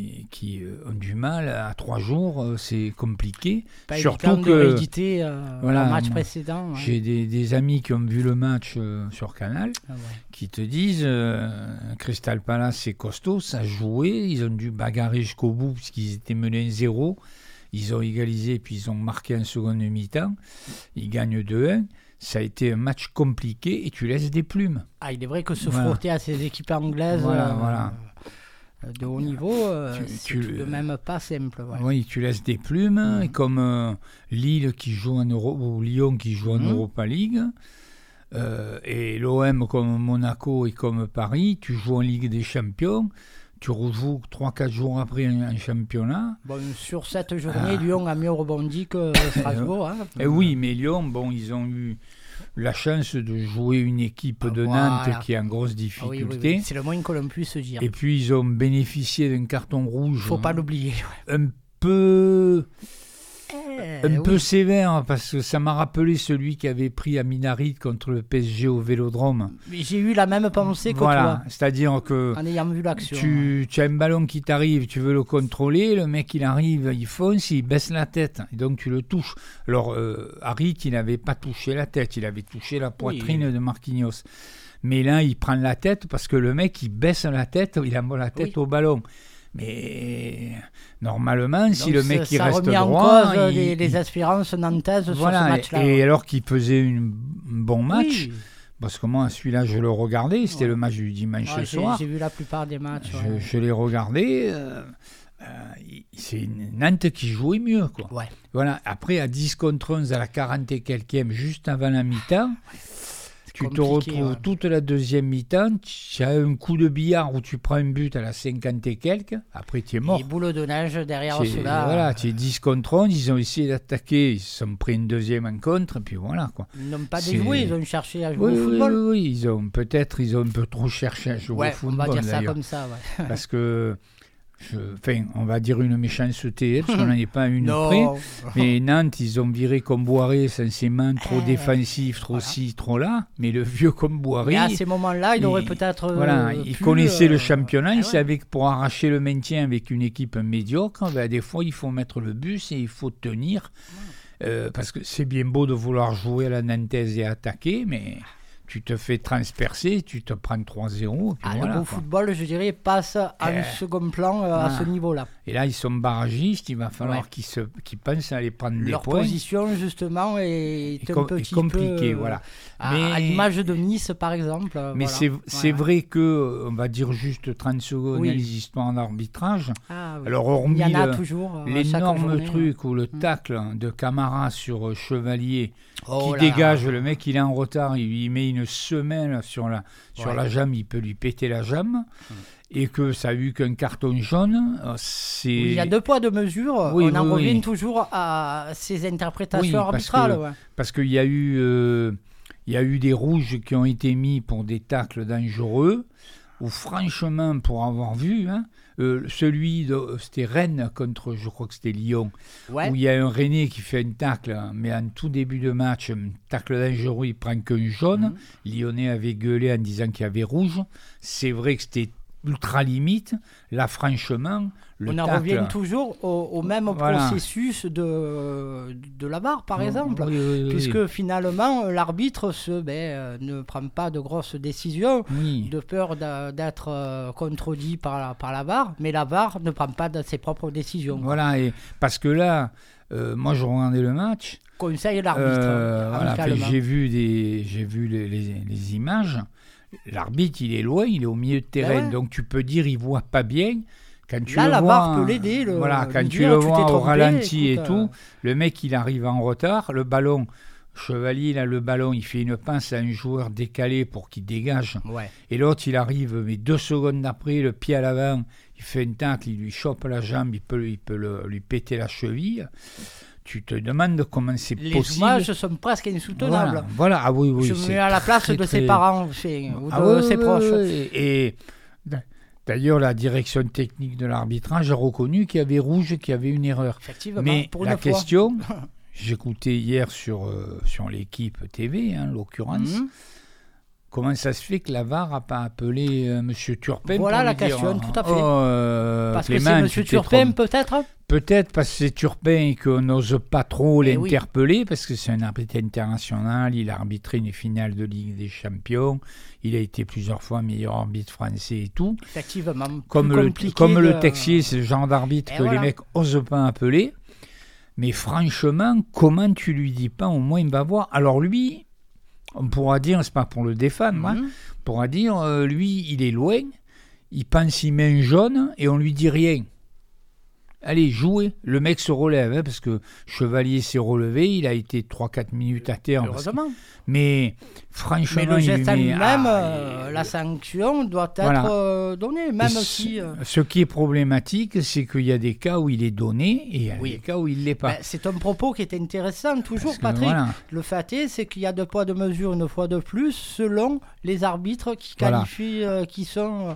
ont du mal à 3 jours, c'est compliqué. Surtout que rééditer le match précédent. J'ai des amis qui ont vu le match sur Canal, qui te disent Crystal Palace c'est costaud, ça a joué, ils ont dû bagarrer jusqu'au bout puisqu'ils étaient menés 1-0, ils ont égalisé puis ils ont marqué en seconde mi-temps, ils gagnent 2-1. ça a été un match compliqué et tu laisses des plumes. Ah, il est vrai que se frotter à ces équipes anglaises de haut niveau, c'est tout de même pas simple. Ouais. Oui, tu laisses des plumes, et comme Lille qui joue en ou Lyon qui joue en Europa League, et l'OM comme Monaco et comme Paris, tu joues en Ligue des Champions. Tu rejoues 3-4 jours après un championnat. Bon, sur cette journée, Lyon a mieux rebondi que Strasbourg. Oui, mais Lyon, ils ont eu la chance de jouer une équipe de Nantes qui est en grosse difficulté. Oui. C'est le moins que l'on puisse dire. Et puis, ils ont bénéficié d'un carton rouge. Il ne faut pas l'oublier. Un peu sévère, parce que ça m'a rappelé celui qui avait pris à Minarit contre le PSG au Vélodrome. J'ai eu la même pensée que toi. C'est-à-dire que en ayant vu l'action. Tu as un ballon qui t'arrive, tu veux le contrôler, le mec il arrive, il fonce, il baisse la tête, et donc tu le touches. Alors Harit, il n'avait pas touché la tête, il avait touché la poitrine de Marquinhos. Mais là, il prend la tête parce que le mec, il baisse la tête, il envoie la tête au ballon. Mais normalement, donc si le mec il reste droit, ça remet en cause les espérances nantaises sur ce match-là. Et alors qu'il faisait un bon match, parce que moi, celui-là, je le regardais, c'était le match du dimanche soir. J'ai vu la plupart des matchs. Je l'ai regardé. C'est Nantes qui jouait mieux, quoi. Ouais. Voilà. Après, à 10 contre 11, à la 40 et quelquième, juste avant la mi-temps, tu te retrouves toute la deuxième mi-temps, tu as un coup de billard où tu prends un but à la 50 et quelques, après tu es mort. Et boule de neige derrière cela. Voilà, tu es 10 contre 11, ils ont essayé d'attaquer, ils se sont pris une deuxième en contre, et puis voilà, quoi. Ils n'ont pas déjoué, ils ont cherché à jouer au football. Oui, ils ont un peu trop cherché à jouer au football. On va dire ça d'ailleurs. comme ça, Parce que on va dire une méchanceté, parce qu'on n'en est pas une près. Mais Nantes, ils ont viré Comboiré, censément trop défensif, trop ci, trop là. Mais le vieux Comboiré. Et à ces moments-là, il aurait peut-être. Il connaissait le championnat, il savait que pour arracher le maintien avec une équipe médiocre, des fois, il faut mettre le bus et il faut tenir. Parce que c'est bien beau de vouloir jouer à la nantaise et attaquer, mais. Tu te fais transpercer, tu te prends 3-0. Le beau football, je dirais, passe à un second plan à ce niveau-là. Et là, ils sont barragistes, il va falloir qu'ils pensent à aller prendre des points. Leur position, justement, est un petit compliquée, peu voilà. À l'image de Nice, par exemple. Mais c'est vrai que, on va dire juste 30 secondes les histoires d'arbitrage. Alors, hormis il y en a toujours, l'énorme truc où le tacle de Camara sur Chevalier, qui dégage, le mec, il est en retard, il lui met une semelle sur la jambe, il peut lui péter la jambe. Et que ça a eu qu'un carton jaune, il y a 2 poids, 2 mesures. On en revient toujours à ces interprétations arbitrales. Parce qu'il y a eu des rouges qui ont été mis pour des tacles dangereux, ou franchement, pour avoir vu, c'était Rennes contre, je crois que c'était Lyon, où il y a un Rennais qui fait un tacle, mais en tout début de match, un tacle dangereux, il prend qu'un jaune. Lyonnais avait gueulé en disant qu'il y avait rouge. C'est vrai que c'était ultra limite. Là, franchement, on en revient toujours au même processus de la VAR, par exemple, puisque finalement, l'arbitre ne prend pas de grosses décisions de peur d'être contredit par la VAR, mais la VAR ne prend pas de ses propres décisions. Voilà, et parce que là, moi, je regardais le match. Conseille l'arbitre. J'ai vu les images. L'arbitre, il est loin, il est au milieu de terrain, donc tu peux dire il voit pas bien. Quand tu là, le la vois, VAR peut l'aider. Quand tu le vois au ralenti et tout, le mec, il arrive en retard, le ballon, Chevalier, là, le ballon, il fait une passe à un joueur décalé pour qu'il dégage. Et l'autre, il arrive, mais 2 secondes après, le pied à l'avant, il fait un tacle, il lui chope la jambe, il peut lui péter la cheville. Tu te demandes comment c'est possible. Les images sont presque insoutenables. Voilà. Ah oui, je me mets à la place de ses parents ou de ses proches. Et d'ailleurs, la direction technique de l'arbitrage a reconnu qu'il y avait rouge, qu'il y avait une erreur. Effectivement, mais la question, j'écoutais hier sur l'équipe TV, l'occurrence, comment ça se fait que la VAR n'a pas appelé M. Turpin? Voilà la question, tout à fait. Parce Clément, que c'est M. Turpin, peut-être? Peut-être parce que c'est Turpin et qu'on n'ose pas trop l'interpeller, parce que c'est un arbitre international, il a arbitré une finale de Ligue des Champions, il a été plusieurs fois meilleur arbitre français et tout. Effectivement. Comme le Texier, c'est le genre d'arbitre que les mecs n'osent pas appeler. Mais franchement, comment tu lui dis pas, au moins il va voir. Alors lui, on pourra dire, c'est pas pour le défendre, on pourra dire, lui, il est loin, il pense il met un jaune et on lui dit rien. Allez, jouez. Le mec se relève, parce que Chevalier s'est relevé, il a été 3-4 minutes à terre. Heureusement. Mais franchement, mais le geste en lui-même, la sanction doit être donnée, même si... Ce qui est problématique, c'est qu'il y a des cas où il est donné et il y a des cas où il ne l'est pas. Ben, c'est un propos qui est intéressant, toujours, Patrick. Le fait est, c'est qu'il y a 2 poids, 2 mesures, une fois de plus, selon les arbitres qui qualifient, qui sont...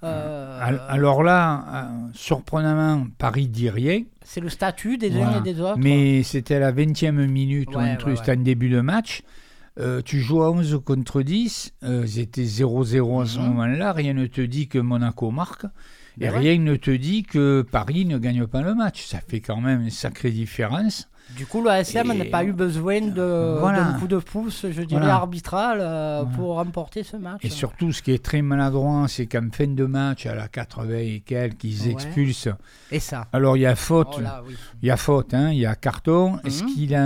Alors là, surprenamment, Paris dit rien. C'est le statut des uns et des autres. Mais c'était à la 20e minute, c'était un début de match. Tu joues à 11 contre 10, c'était 0-0 à ce moment-là, rien ne te dit que Monaco marque, et rien ne te dit que Paris ne gagne pas le match. Ça fait quand même une sacrée différence. Du coup, l'ASM n'a pas eu besoin d'un coup de pouce, je dirais, arbitral pour remporter ce match. Et surtout, ce qui est très maladroit, c'est qu'en fin de match, à la 80 et quelques, ils expulsent. Et ça. Alors, il y a faute. Il y a faute, il y a carton. Est-ce qu'il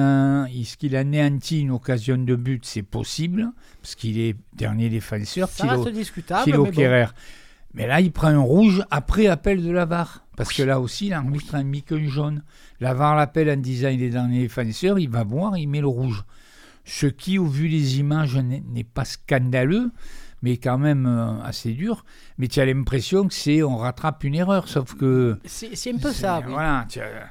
a anéanti une occasion de but? C'est possible, parce qu'il est dernier défenseur. Ça reste discutable, mais là, il prend un rouge après appel de la VAR. Parce que là aussi, l'arbitre a mis qu'un jaune. La VAR l'appelle en disant il est dernier défenseur, il va voir, il met le rouge. Ce qui, au vu des images, n'est pas scandaleux, mais quand même assez dur. Mais tu as l'impression que on rattrape une erreur, sauf que... C'est un peu ça, oui. Voilà,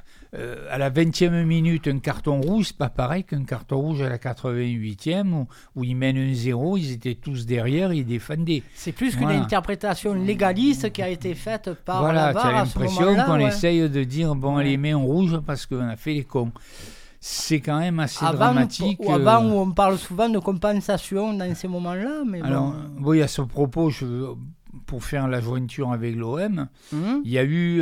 à la 20e minute, un carton rouge, c'est pas pareil qu'un carton rouge à la 88e, où ils mènent 1-0, ils étaient tous derrière, ils défendaient. C'est plus qu'une interprétation légaliste qui a été faite par la VAR à ce moment-là. Tu as l'impression qu'on essaye de dire, allez, mets en rouge parce qu'on a fait les cons. C'est quand même assez dramatique. Avant, où on parle souvent de compensation dans ces moments-là. Mais alors, oui, à ce propos, pour faire la jointure avec l'OM, il y a eu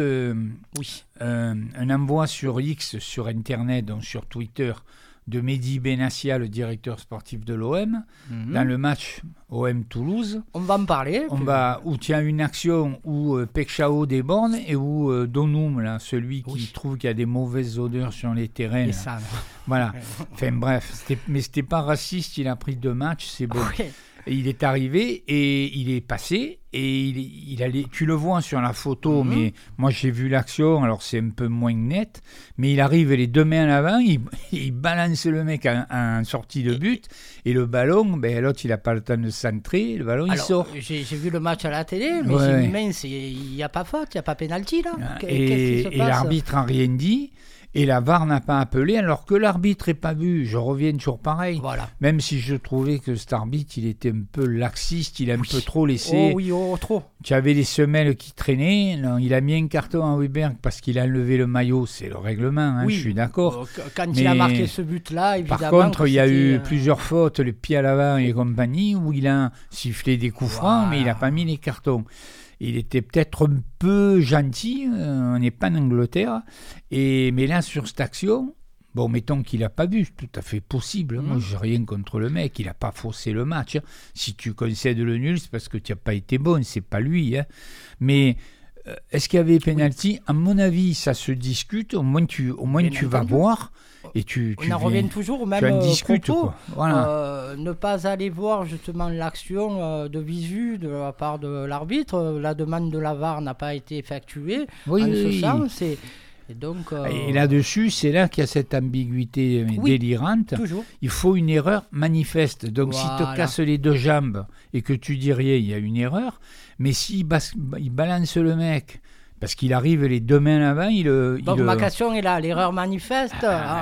un envoi sur X, sur Internet, donc sur Twitter, de Mehdi Benassia, le directeur sportif de l'OM, dans le match OM-Toulouse. On va en parler. Où il y a une action où Pekchao déborde et où Donoum, là, celui qui trouve qu'il y a des mauvaises odeurs sur les terrains. Ça, voilà. Enfin bref, mais c'était pas raciste, il a pris 2 matchs, c'est bon. Et il est arrivé et il est passé et il allait, tu le vois sur la photo, mais moi j'ai vu l'action, alors c'est un peu moins net, mais il arrive les 2 mains en avant, il balance le mec en sortie de but et le ballon, l'autre il n'a pas le temps de centrer, le ballon il sort. J'ai vu le match à la télé, mais j'ai dit, mince, il n'y a pas faute, il n'y a pas pénalty là. Qu'est-ce qui se passe ? L'arbitre n'a rien dit. Et la VAR n'a pas appelé, alors que l'arbitre n'est pas vu. Je reviens toujours pareil. Voilà. Même si je trouvais que cet arbitre, il était un peu laxiste, il a un peu trop laissé. Trop. Tu avais les semelles qui traînaient. Non, il a mis un carton à Weber parce qu'il a enlevé le maillot. C'est le règlement, je suis d'accord. Quand il a marqué ce but-là, évidemment. Par contre, il y a eu plusieurs fautes, le pied à l'avant et compagnie, où il a sifflé des coups francs, mais il n'a pas mis les cartons. Il était peut-être un peu gentil, on n'est pas en Angleterre, mais là, sur cette action, mettons qu'il n'a pas vu, c'est tout à fait possible. Moi, je n'ai rien contre le mec, il n'a pas faussé le match. Si tu concèdes le nul, c'est parce que tu n'as pas été bon, c'est pas lui. Mais est-ce qu'il y avait pénalty ? À mon avis, ça se discute, au moins tu vas voir. Et on en revient toujours au même propos. Ne pas aller voir justement l'action de visu de la part de l'arbitre. La demande de la VAR n'a pas été effectuée en ce sens. Et donc, et là-dessus, c'est là qu'il y a cette ambiguïté délirante. Toujours. Il faut une erreur manifeste. Donc si tu te casses les 2 jambes et que tu dis rien, il y a une erreur. Mais s'il balance le mec... Parce qu'il arrive les 2 mains avant, Donc ma question est là, l'erreur manifeste,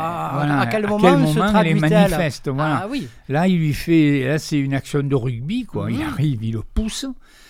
à quel moment se traduit-elle ? Elle est manifeste, voilà. Ah, oui. Là, c'est une action de rugby, quoi. Il arrive, il le pousse.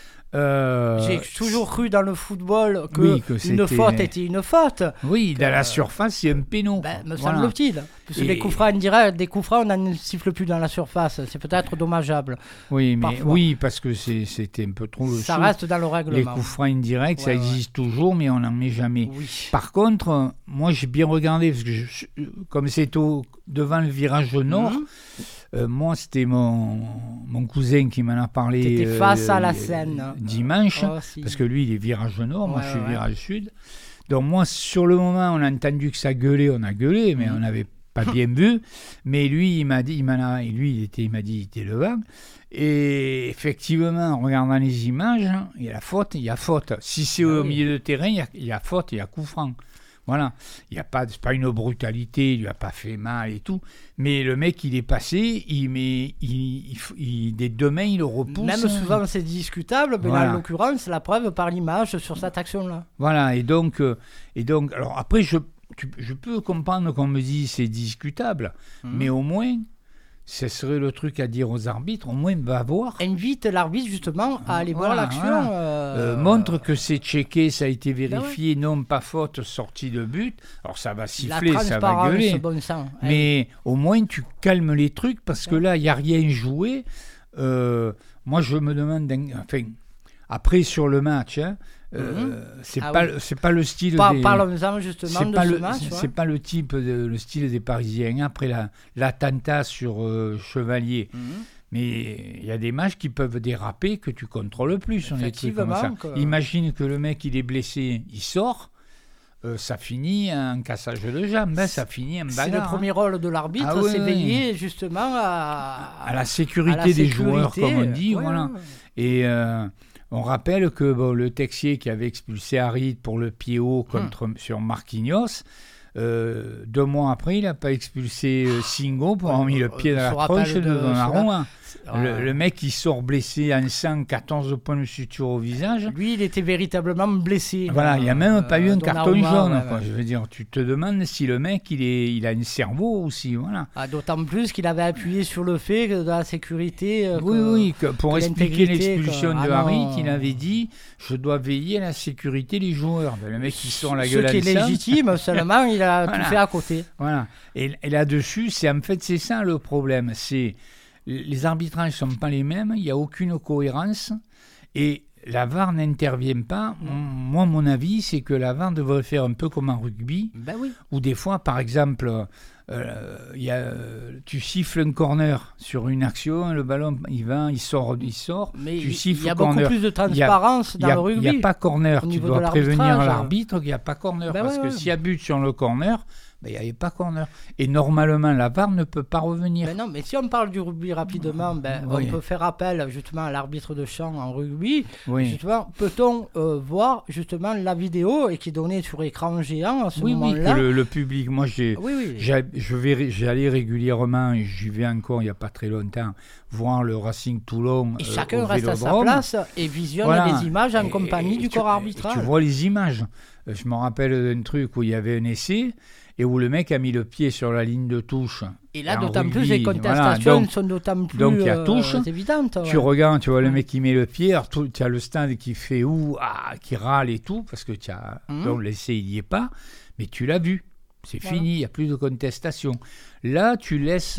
J'ai toujours cru dans le football qu'une faute était une faute. Oui, dans la surface, c'est un péno. Me semble-t-il. Parce que les coups francs indirects, des coups francs, on n'en siffle plus dans la surface. C'est peut-être dommageable. Oui, mais parce que c'était un peu trop le ça reste dans le règlement. Les coups francs indirects, ça existe toujours, mais on n'en met jamais. Oui. Par contre, moi, j'ai bien regardé, parce que comme c'est devant le virage nord, moi, c'était mon cousin qui m'en a parlé. T'étais face à la Seine. Dimanche, parce que lui, il est virage nord, moi, je suis virage sud. Donc moi, sur le moment, on a entendu que ça gueulait, on a gueulé, mais on n'avait pas bien vu, mais lui, il m'a dit, il était devant. Et effectivement, en regardant les images, il y a faute. Si c'est au milieu de terrain, il y a faute, il y a coup franc. Voilà, c'est pas une brutalité, il lui a pas fait mal et tout, mais le mec il est passé, des deux mains il le repousse. Même souvent c'est discutable, mais là en l'occurrence la preuve par l'image sur cette action-là. Voilà, et donc alors après je peux comprendre qu'on me dit c'est discutable, mais au moins ce serait le truc à dire aux arbitres, au moins va voir. Invite l'arbitre justement à aller voir l'action. Montre que c'est checké, ça a été vérifié, non pas faute, sortie de but. Alors ça va siffler, ça va gueuler. Bon sang. Mais au moins tu calmes les trucs parce que là, il n'y a rien joué. Moi je me demande, après sur le match, c'est pas le style parlons-en justement de ce match. C'est pas le style des Parisiens après l'attentat sur Chevalier. Mais il y a des matchs qui peuvent déraper que tu contrôles plus sur les trucs comme ça. Imagine que le mec il est blessé, il sort, ça finit un cassage de jambes, ça finit un bagarre. C'est le premier rôle de l'arbitre, c'est veiller justement à la sécurité des joueurs, comme on dit. Voilà. Et on rappelle que le Texier qui avait expulsé Harit pour le pied haut sur Marquinhos, 2 mois après, il n'a pas expulsé Singo pour avoir mis le pied dans la tronche de Donnarumma. Le mec, il sort blessé en sang, 14 points de suture au visage. Lui, il était véritablement blessé. Voilà, il n'y a même pas eu un carton jaune. Je veux dire, tu te demandes si le mec, il a un cerveau aussi. Voilà. D'autant plus qu'il avait appuyé sur le fait que dans la sécurité... pour expliquer l'expulsion de Harit, il avait dit « Je dois veiller à la sécurité des joueurs ». Le mec, il sort la gueule à ce qui est légitime, seulement, il a tout fait à côté. Voilà. Et là-dessus, c'est ça le problème. C'est... Les arbitrages ne sont pas les mêmes, il n'y a aucune cohérence et la VAR n'intervient pas. Moi, mon avis, c'est que la VAR devrait faire un peu comme en rugby, où des fois, par exemple, tu siffles un corner sur une action, le ballon, il sort, mais tu siffles il y a beaucoup plus de transparence dans le rugby. Il n'y a pas corner, tu dois prévenir l'arbitre qu'il n'y a pas corner, parce que s'il y a but sur le corner... il n'y avait pas corner. Et normalement, la VAR ne peut pas revenir. Non, mais si on parle du rugby rapidement, on peut faire appel justement à l'arbitre de champ en rugby. Justement, peut-on voir justement la vidéo et qui est donnée sur écran géant à ce moment-là. Que le public, moi j'allais régulièrement, et j'y vais encore il n'y a pas très longtemps, voir le Racing Toulon. Et chacun reste à sa place et visionne les images en compagnie du corps arbitral. Tu vois les images. Je me rappelle d'un truc où il y avait un essai et où le mec a mis le pied sur la ligne de touche. Et là, d'autant plus, les contestations sont d'autant plus donc, il y a touche, évidentes. Tu regardes, tu vois le mec qui met le pied, alors tu as le stade qui fait qui râle et tout, parce que donc l'essai, il n'y est pas, mais tu l'as vu. C'est fini, il n'y a plus de contestation. Là, tu laisses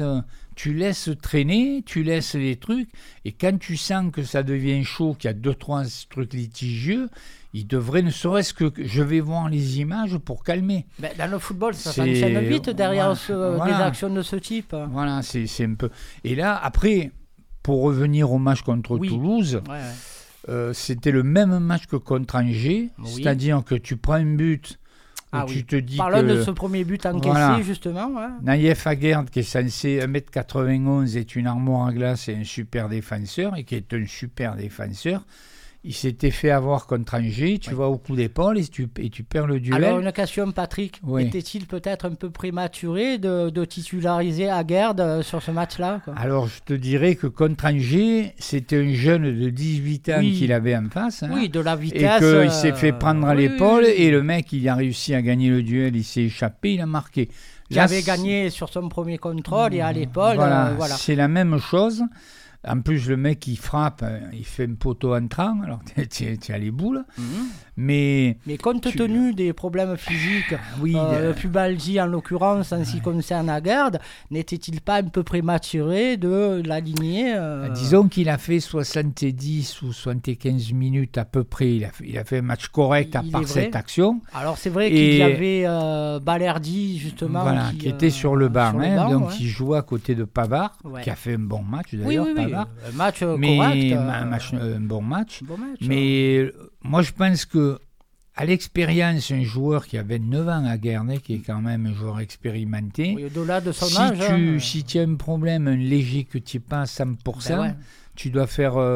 traîner, tu laisses les trucs, et quand tu sens que ça devient chaud, qu'il y a 2-3 trucs litigieux, il devrait, ne serait-ce que je vais voir les images pour calmer. Dans le football, ça s'enchaîne vite derrière des actions de ce type. Voilà, c'est un peu... Et là, après, pour revenir au match contre Toulouse, c'était le même match que contre Angers, c'est-à-dire que tu prends un but... Tu te dis Parlons de ce premier but encaissé, justement. Naïef Aguerd, qui est censé 1m91, est une armoire à glace et un super défenseur, et qui est un super défenseur. Il s'était fait avoir contre Angers, tu vas au coup d'épaule et tu perds le duel. Alors, une question, Patrick. Était-il peut-être un peu prématuré de titulariser Aguerd sur ce match-là, quoi ? Alors, je te dirais que contre Angers, c'était un jeune de 18 ans qu'il avait en face. Oui, de la vitesse. Et qu'il s'est fait prendre à l'épaule, et le mec, il a réussi à gagner le duel, il s'est échappé, il a marqué. Il avait gagné sur son premier contrôle et à l'épaule. Voilà. C'est la même chose. En plus, le mec, il frappe, il fait un poteau entrant, alors tu as les boules. Mais compte tenu des problèmes physiques, Pubaldi en l'occurrence, en ce qui concerne Aguerd, n'était-il pas un peu prématuré de l'aligner Disons qu'il a fait 70 ou 75 minutes à peu près. Il a fait un match correct à part cette action. Alors c'est vrai qu'il y avait Balerdi, justement. Qui était sur le banc. Donc il jouait à côté de Pavard, qui a fait un bon match d'ailleurs. Un match correct. Un bon match. Mais moi, je pense que à l'expérience, un joueur qui a 29 ans à Guerney, qui est quand même un joueur expérimenté. Oui, au-delà de son âge. Si tu as un problème, un léger que tu n'es pas à 100%, tu dois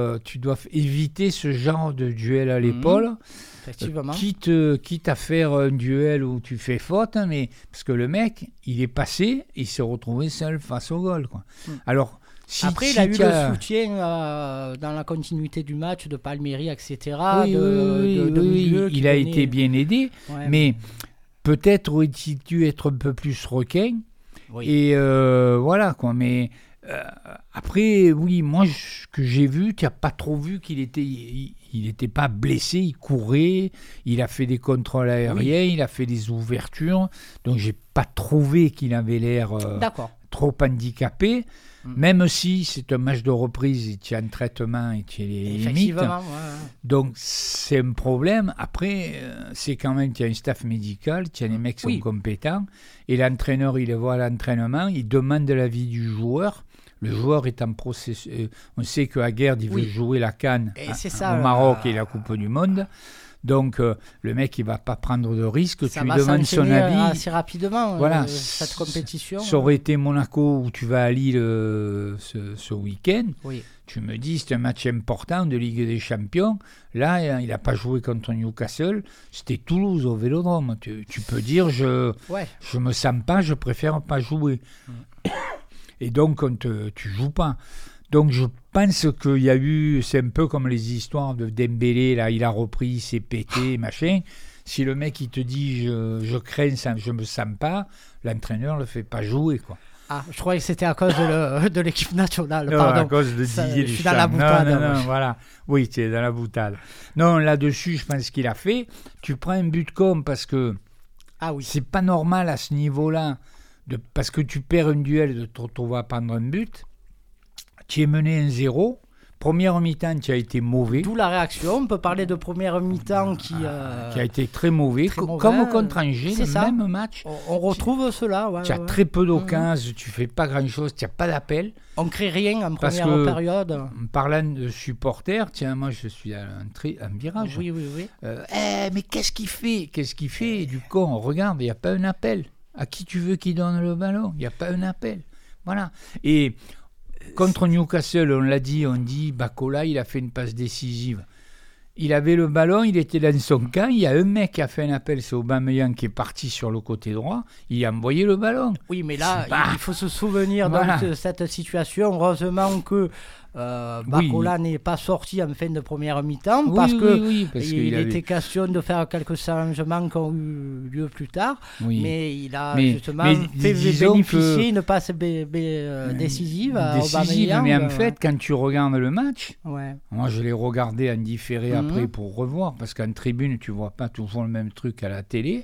éviter ce genre de duel à l'épaule. Effectivement. Quitte à faire un duel où tu fais faute, mais parce que le mec, il est passé, il s'est retrouvé seul face au goal, quoi. Alors, après, il a eu le soutien dans la continuité du match de Palmieri, etc. Oui, il a été bien aidé, mais peut-être aurait-il dû être un peu plus requin. Oui. Et voilà, quoi. Mais après, oui, moi, ce que j'ai vu, tu n'as pas trop vu qu'il était... Il n'était pas blessé, il courait, il a fait des contrôles aériens, il a fait des ouvertures. Donc, je n'ai pas trouvé qu'il avait l'air trop handicapé. Même si c'est un match de reprise, il tient un traitement et tu les limites. Donc, c'est un problème. Après, c'est quand même qu'il y a un staff médical, tu as des mecs qui sont compétents. Et l'entraîneur, il le voit à l'entraînement, il demande l'avis du joueur. Le joueur est en processus. On sait qu'à Guerd, il veut jouer la CAN au Maroc et la Coupe du Monde. Donc, le mec, il ne va pas prendre de risque. Tu lui demandes son avis. Assez rapidement, cette compétition. Ça aurait été Monaco où tu vas à Lille ce week-end. Oui. Tu me dis, c'est un match important de Ligue des Champions. Là, il n'a pas joué contre Newcastle. C'était Toulouse au Vélodrome. Tu peux dire, je ne me sens pas, je préfère pas jouer. Et donc, tu joues pas. Donc, je pense qu'il y a eu... C'est un peu comme les histoires de Dembélé, là, il a repris, il s'est pété, machin. Si le mec, il te dit, je crains, je me sens pas, l'entraîneur ne le fait pas jouer, quoi. Ah, je croyais que c'était à cause de l'équipe nationale, non, pardon. À cause de Didier Deschamps. Je suis dans la boutade. Non, voilà. Oui, tu es dans la boutade. Non, là-dessus, je pense qu'il a fait. Tu prends un but com parce que c'est pas normal à ce niveau-là. Parce que tu perds un duel de te retrouver à prendre un but, tu es mené 1-0, première mi-temps tu as été mauvais. D'où la réaction, on peut parler de première mi-temps qui a été très mauvais, comme contre Angers, même match. On retrouve cela. Tu as très peu d'occasions, tu fais pas grand-chose, tu n'as pas d'appel. On ne crée rien en première période. En parlant de supporters, tiens, moi je suis à un virage. Oui. Mais qu'est-ce qu'il fait du con, regarde, il n'y a pas un appel. À qui tu veux qu'il donne le ballon? Il n'y a pas un appel. Voilà. Et contre Newcastle, on dit, Bacola, il a fait une passe décisive. Il avait le ballon, il était dans son camp, il y a un mec qui a fait un appel, c'est Aubameyang qui est parti sur le côté droit, il a envoyé le ballon. Oui, mais là, il faut se souvenir de cette situation. Heureusement que Bacola n'est pas sorti en fin de première mi-temps parce qu'il était question de faire quelques changements qui ont eu lieu plus tard, mais il a justement fait bénéficier une passe décisive à Aubameyang. Mais en fait, quand tu regardes le match, moi je l'ai regardé en différé après pour revoir, parce qu'en tribune tu vois pas toujours le même truc à la télé.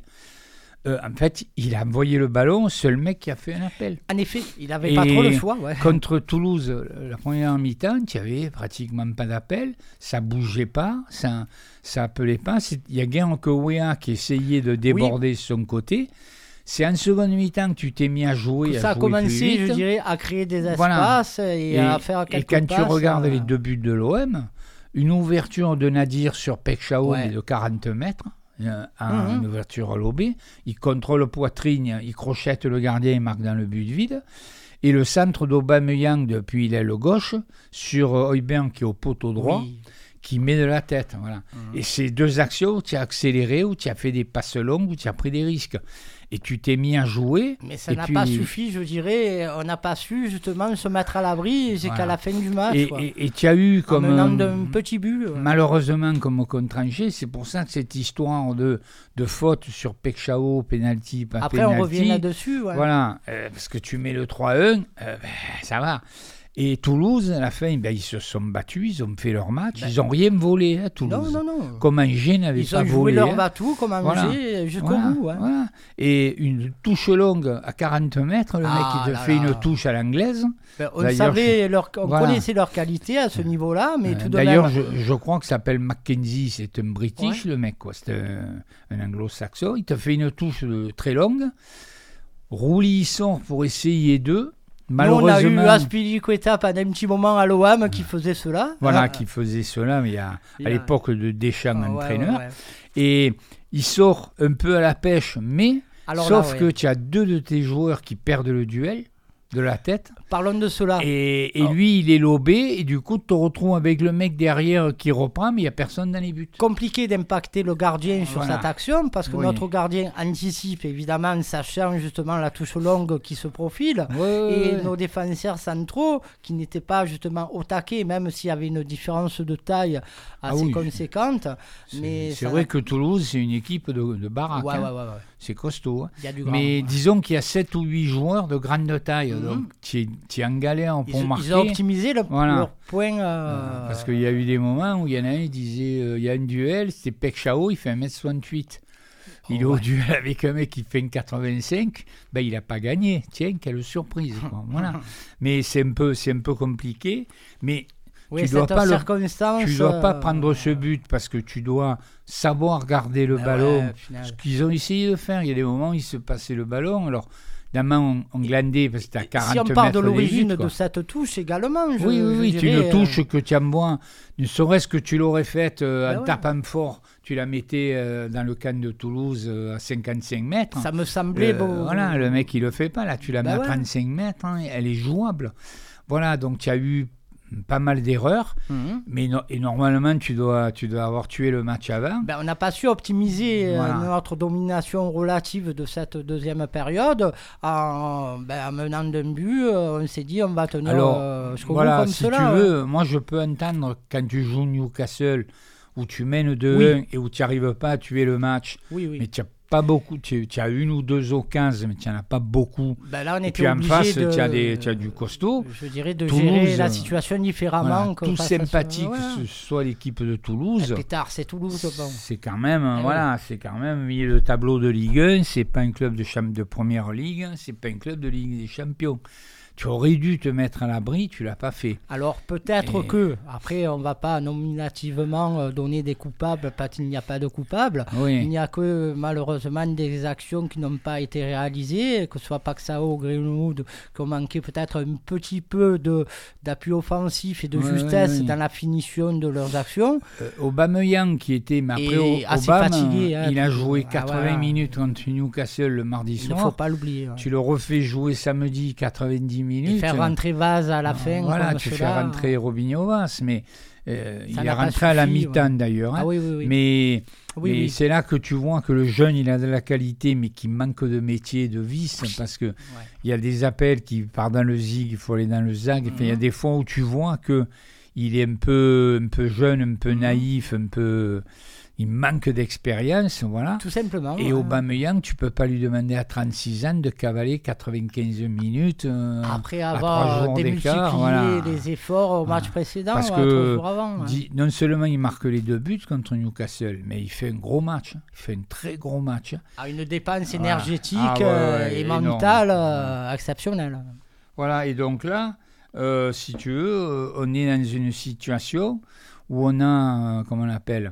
En fait, il a envoyé le ballon au seul mec qui a fait un appel. En effet, il n'avait pas trop le choix. Contre Toulouse, la première mi-temps, il n'y avait pratiquement pas d'appel. Ça ne bougeait pas, ça appelait pas. Il y a Guérin Kouéa qui essayait de déborder son côté. C'est en seconde mi-temps que tu t'es mis à jouer. Ça a commencé, je dirais, à créer des espaces et à faire quelques passes. Et quand tu regardes les deux buts de l'OM, une ouverture de Nadir sur Pekchao de 40 mètres, une ouverture à l'OB, il contrôle poitrine, il crochette le gardien, il marque dans le but vide, et le centre d'Aubameyang depuis l'aile gauche sur Højbjerg qui est au poteau droit, qui met de la tête, voilà. Et ces deux actions où tu as accéléré, où tu as fait des passes longues, où tu as pris des risques. Et tu t'es mis à jouer. Mais ça n'a pas suffi, je dirais. On n'a pas su justement se mettre à l'abri jusqu'à la fin du match. Et tu as eu comme un petit but. Malheureusement, comme contre Angers, c'est pour ça que cette histoire de faute sur Pekchao, penalty, pas après, penalty. On revient là-dessus. Voilà, parce que tu mets le 3-1, ça va. Et Toulouse, à la fin, ils se sont battus, ils ont fait leur match, ils n'ont rien volé à Toulouse. Non. Comme Angers n'avait pas volé. Ils ont joué leur batou, comme Angers, jusqu'au bout. Voilà. Et une touche longue à 40 mètres, le mec, il te fait une touche à l'anglaise. On connaissait leur qualité à ce niveau-là, mais tout de même... D'ailleurs, je crois que ça s'appelle Mackenzie, c'est un British, le mec, quoi. C'est un anglo-saxon. Il te fait une touche très longue. Rouli, il sort pour essayer d'eux. Malheureusement, nous, on a eu Azpilicueta pendant un petit moment à l'OM qui faisait cela. Voilà, qui faisait cela, mais à l'époque de Deschamps, entraîneur. Et il sort un peu à la pêche, mais sauf que tu as 2 de tes joueurs qui perdent le duel de la tête. Parlons de cela. Et lui, il est lobé, et du coup, tu te retrouves avec le mec derrière qui reprend, mais il n'y a personne dans les buts. Compliqué d'impacter le gardien sur cette action, parce que notre gardien anticipe, évidemment, sachant justement la touche longue qui se profile, et nos défenseurs centraux, qui n'étaient pas justement au taquet, même s'il y avait une différence de taille assez conséquente. C'est vrai que Toulouse, c'est une équipe de baraque. C'est costaud. Mais disons qu'il y a 7 ou 8 joueurs de grande taille, donc tu es en galère pour marquer. Ils ont optimisé leur point. Parce qu'il y a eu des moments où il y en a un, il disait, il y a un duel, c'était Pek Chao, il fait 1m68. Il est au duel avec un mec qui fait 1m85, il n'a pas gagné. Tiens, quelle surprise. Voilà. Mais c'est un peu compliqué. Mais tu ne dois pas prendre ce but parce que tu dois savoir garder le ballon. Ce qu'ils ont essayé de faire, il y a des moments où ils se passaient le ballon. Alors, d'abord, on glandait parce que tu as 40 mètres. Si on part de l'origine de cette touche également, oui, tu une touche que tu aimes moins, ne serait-ce que tu l'aurais faite en tapant fort, tu la mettais dans le camp de Toulouse à 55 mètres. Ça me semblait beau. Voilà, le mec, il le fait pas, là, tu la mets à 35 mètres, elle est jouable. Voilà, donc tu as eu pas mal d'erreurs, mais et normalement tu dois avoir tué le match avant. On n'a pas su optimiser notre domination relative de cette deuxième période en menant d'un but. On s'est dit on va tenir jusqu'au bout comme si cela. Si tu veux, moi je peux entendre quand tu joues Newcastle où tu mènes 2-1 et où tu n'arrives pas à tuer le match, mais tu n'as pas beaucoup, tu as 1 ou 2 occasions, mais tu n'en as pas beaucoup. Là, on était et puis en face, tu as du costaud. Je dirais de Toulouse, gérer la situation différemment. Tout sympathique que ce soit l'équipe de Toulouse. Pétard, c'est Toulouse. C'est quand même, c'est quand même le tableau de Ligue 1. C'est pas un club de première ligue, c'est pas un club de Ligue des Champions. Tu aurais dû te mettre à l'abri, tu ne l'as pas fait. Alors peut-être que, après on ne va pas nominativement donner des coupables parce qu'il n'y a pas de coupables. Il n'y a que malheureusement des actions qui n'ont pas été réalisées, que ce soit Paxao ou Greenwood, qui ont manqué peut-être un petit peu d'appui offensif et de justesse dans la finition de leurs actions. Aubameyang qui était, mais après assez fatigué. Il a joué 80 minutes contre Newcastle le mardi soir. Il ne faut pas l'oublier. Tu le refais jouer samedi 90 minutes. Et faire rentrer Vaz à la fin. Voilà, tu fais rentrer Robinho Vaz, mais il est rentré à la mi-temps d'ailleurs. Mais c'est là que tu vois que le jeune, il a de la qualité, mais qu'il manque de métier, de vice, parce qu'il y a des appels qui partent dans le zig, il faut aller dans le zag. Il y a des fois où tu vois qu'il est un peu jeune, un peu naïf, un peu... Il manque d'expérience, voilà. Tout simplement. Et Aubameyang, tu ne peux pas lui demander à 36 ans de cavaler 95 minutes après avoir démultiplié les efforts au match précédent, parce que non seulement il marque les 2 buts contre Newcastle, mais il fait un gros match. Il fait un très gros match. Une dépense énergétique et mentale exceptionnelle. Voilà, et donc là, si tu veux, on est dans une situation où on a, comment on appelle,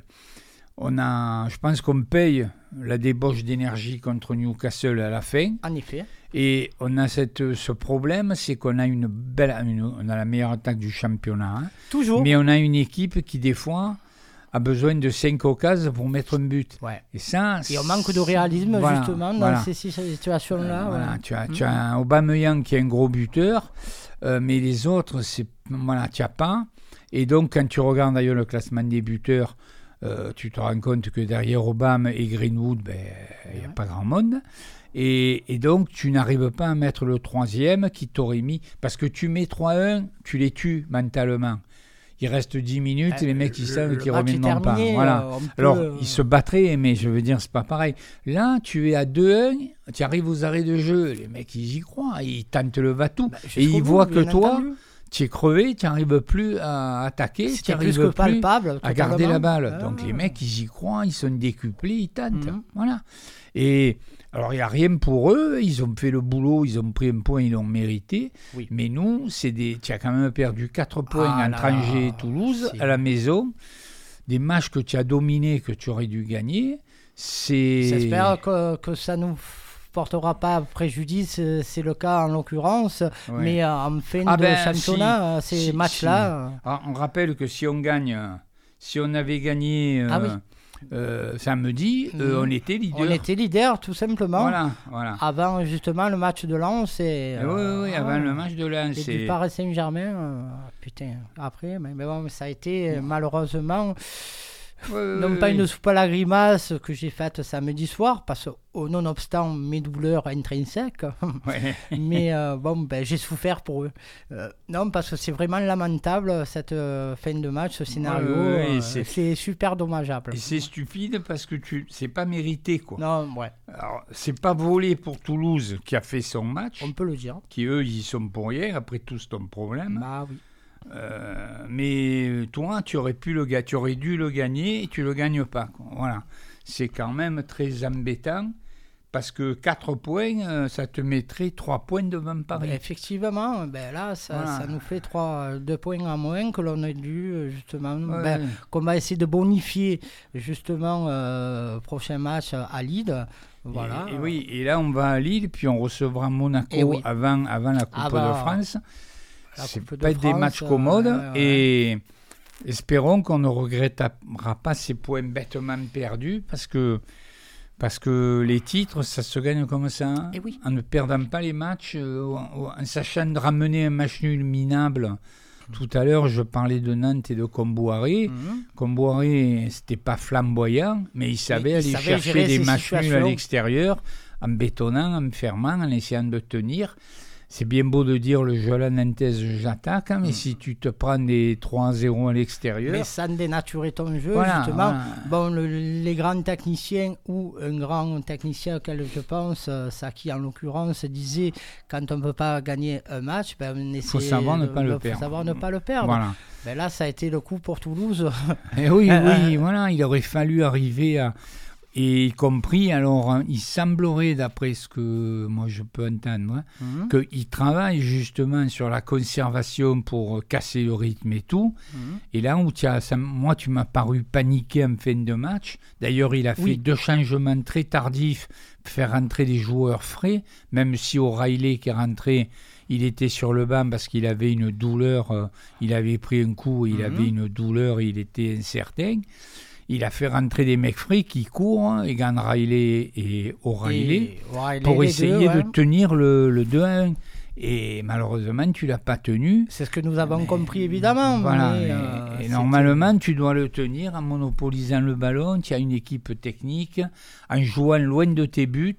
je pense qu'on paye la débauche d'énergie contre Newcastle à la fin. En effet. Et on a ce problème, c'est qu'on a on a la meilleure attaque du championnat. Toujours. Mais on a une équipe qui, des fois, a besoin de 5 occasions pour mettre un but. Et on manque de réalisme, justement, dans ces situations-là. Tu as un Aubameyang qui est un gros buteur, mais les autres, tu n'as pas. Et donc, quand tu regardes d'ailleurs le classement des buteurs, tu te rends compte que derrière Obama et Greenwood, il n'y a pas grand monde. Et donc, tu n'arrives pas à mettre le 3e qui t'aurait mis... Parce que tu mets 3-1, tu les tues mentalement. Il reste 10 minutes et les mecs, ils savent qu'ils ne reviendront pas. Voilà. Alors, ils se battraient, mais je veux dire, c'est pas pareil. Là, tu es à 2-1, tu arrives aux arrêts de jeu. Les mecs, ils y croient. Ils tentent le va-tout. Et ils voient que toi... Tu es crevé, tu n'arrives plus à attaquer, tu n'arrives plus à garder la balle. Donc les mecs, ils y croient, ils sont décuplés, ils tentent. Voilà. Et alors, il n'y a rien pour eux, ils ont fait le boulot, ils ont pris un point, ils l'ont mérité. Mais nous, tu as quand même perdu 4 points entre Angers et Toulouse à la maison. Des matchs que tu as dominés, que tu aurais dû gagner. J'espère que ça nous portera pas préjudice, c'est le cas en l'occurrence, mais en fin de championnat, ces matchs-là... On rappelle que si on avait gagné samedi, on était leader. On était leader, tout simplement. Voilà. Avant, justement, le match de Lens. Oui, avant le match de Lens. Et du Paris Saint-Germain, putain, après, mais bon, ça a été, malheureusement... pas une soupe à la grimace que j'ai faite samedi soir, parce que nonobstant mes douleurs intrinsèques, mais j'ai souffert pour eux. Non, parce que c'est vraiment lamentable cette fin de match, ce scénario. C'est super dommageable. Et c'est stupide parce que c'est pas mérité, quoi. Non, Alors, c'est pas volé pour Toulouse qui a fait son match. On peut le dire. Qui, eux, ils sont pour rien, après tout, c'est ton problème. Bah oui. Mais toi, tu aurais dû le gagner et tu le gagnes pas, quoi. Voilà. C'est quand même très embêtant parce que 4 points, ça te mettrait 3 points devant Paris. Effectivement, là, ça nous fait 2 points en moins que l'on a dû, justement, qu'on va essayer de bonifier, justement, prochain match à Lille. Voilà. Et là, on va à Lille, puis on recevra Monaco avant la Coupe de France. C'est pas des matchs commodes et espérons qu'on ne regrettera pas ces points bêtement perdus parce que les titres, ça se gagne comme ça, en ne perdant pas les matchs, en sachant de ramener un match nul minable. Tout à l'heure, je parlais de Nantes et de Comboiré. Comboiré, c'était pas flamboyant, mais il savait aller chercher des matchs nuls à l'extérieur en bétonnant, en fermant, en essayant de tenir. C'est bien beau de dire le jeu à la nantaise, j'attaque, mais si tu te prends des 3-0 à l'extérieur... Mais ça dénaturer ton jeu, justement. Bon, les grands techniciens, ou un grand technicien auquel je pense, Saki en l'occurrence, disait quand on ne peut pas gagner un match, on essaie faut savoir ne pas le perdre. Faut savoir ne pas le perdre. Voilà. Là, ça a été le coup pour Toulouse. Et voilà, il aurait fallu arriver à... Et y compris, alors, il semblerait, d'après ce que moi je peux entendre, qu'il travaille justement sur la conservation pour casser le rythme et tout. Et là où moi, tu m'as paru paniqué en fin de match. D'ailleurs, il a fait 2 changements très tardifs pour faire rentrer des joueurs frais, même si O'Reilly qui est rentré, il était sur le banc parce qu'il avait une douleur, il avait pris un coup, il avait une douleur, il était incertain. Il a fait rentrer des mecs frais qui courent, Egan Riley et O'Reilly, pour essayer de tenir le 2-1. Et malheureusement, tu ne l'as pas tenu. C'est ce que nous avons compris, évidemment. Voilà, et normalement, tu dois le tenir en monopolisant le ballon. Tu as une équipe technique, en jouant loin de tes buts.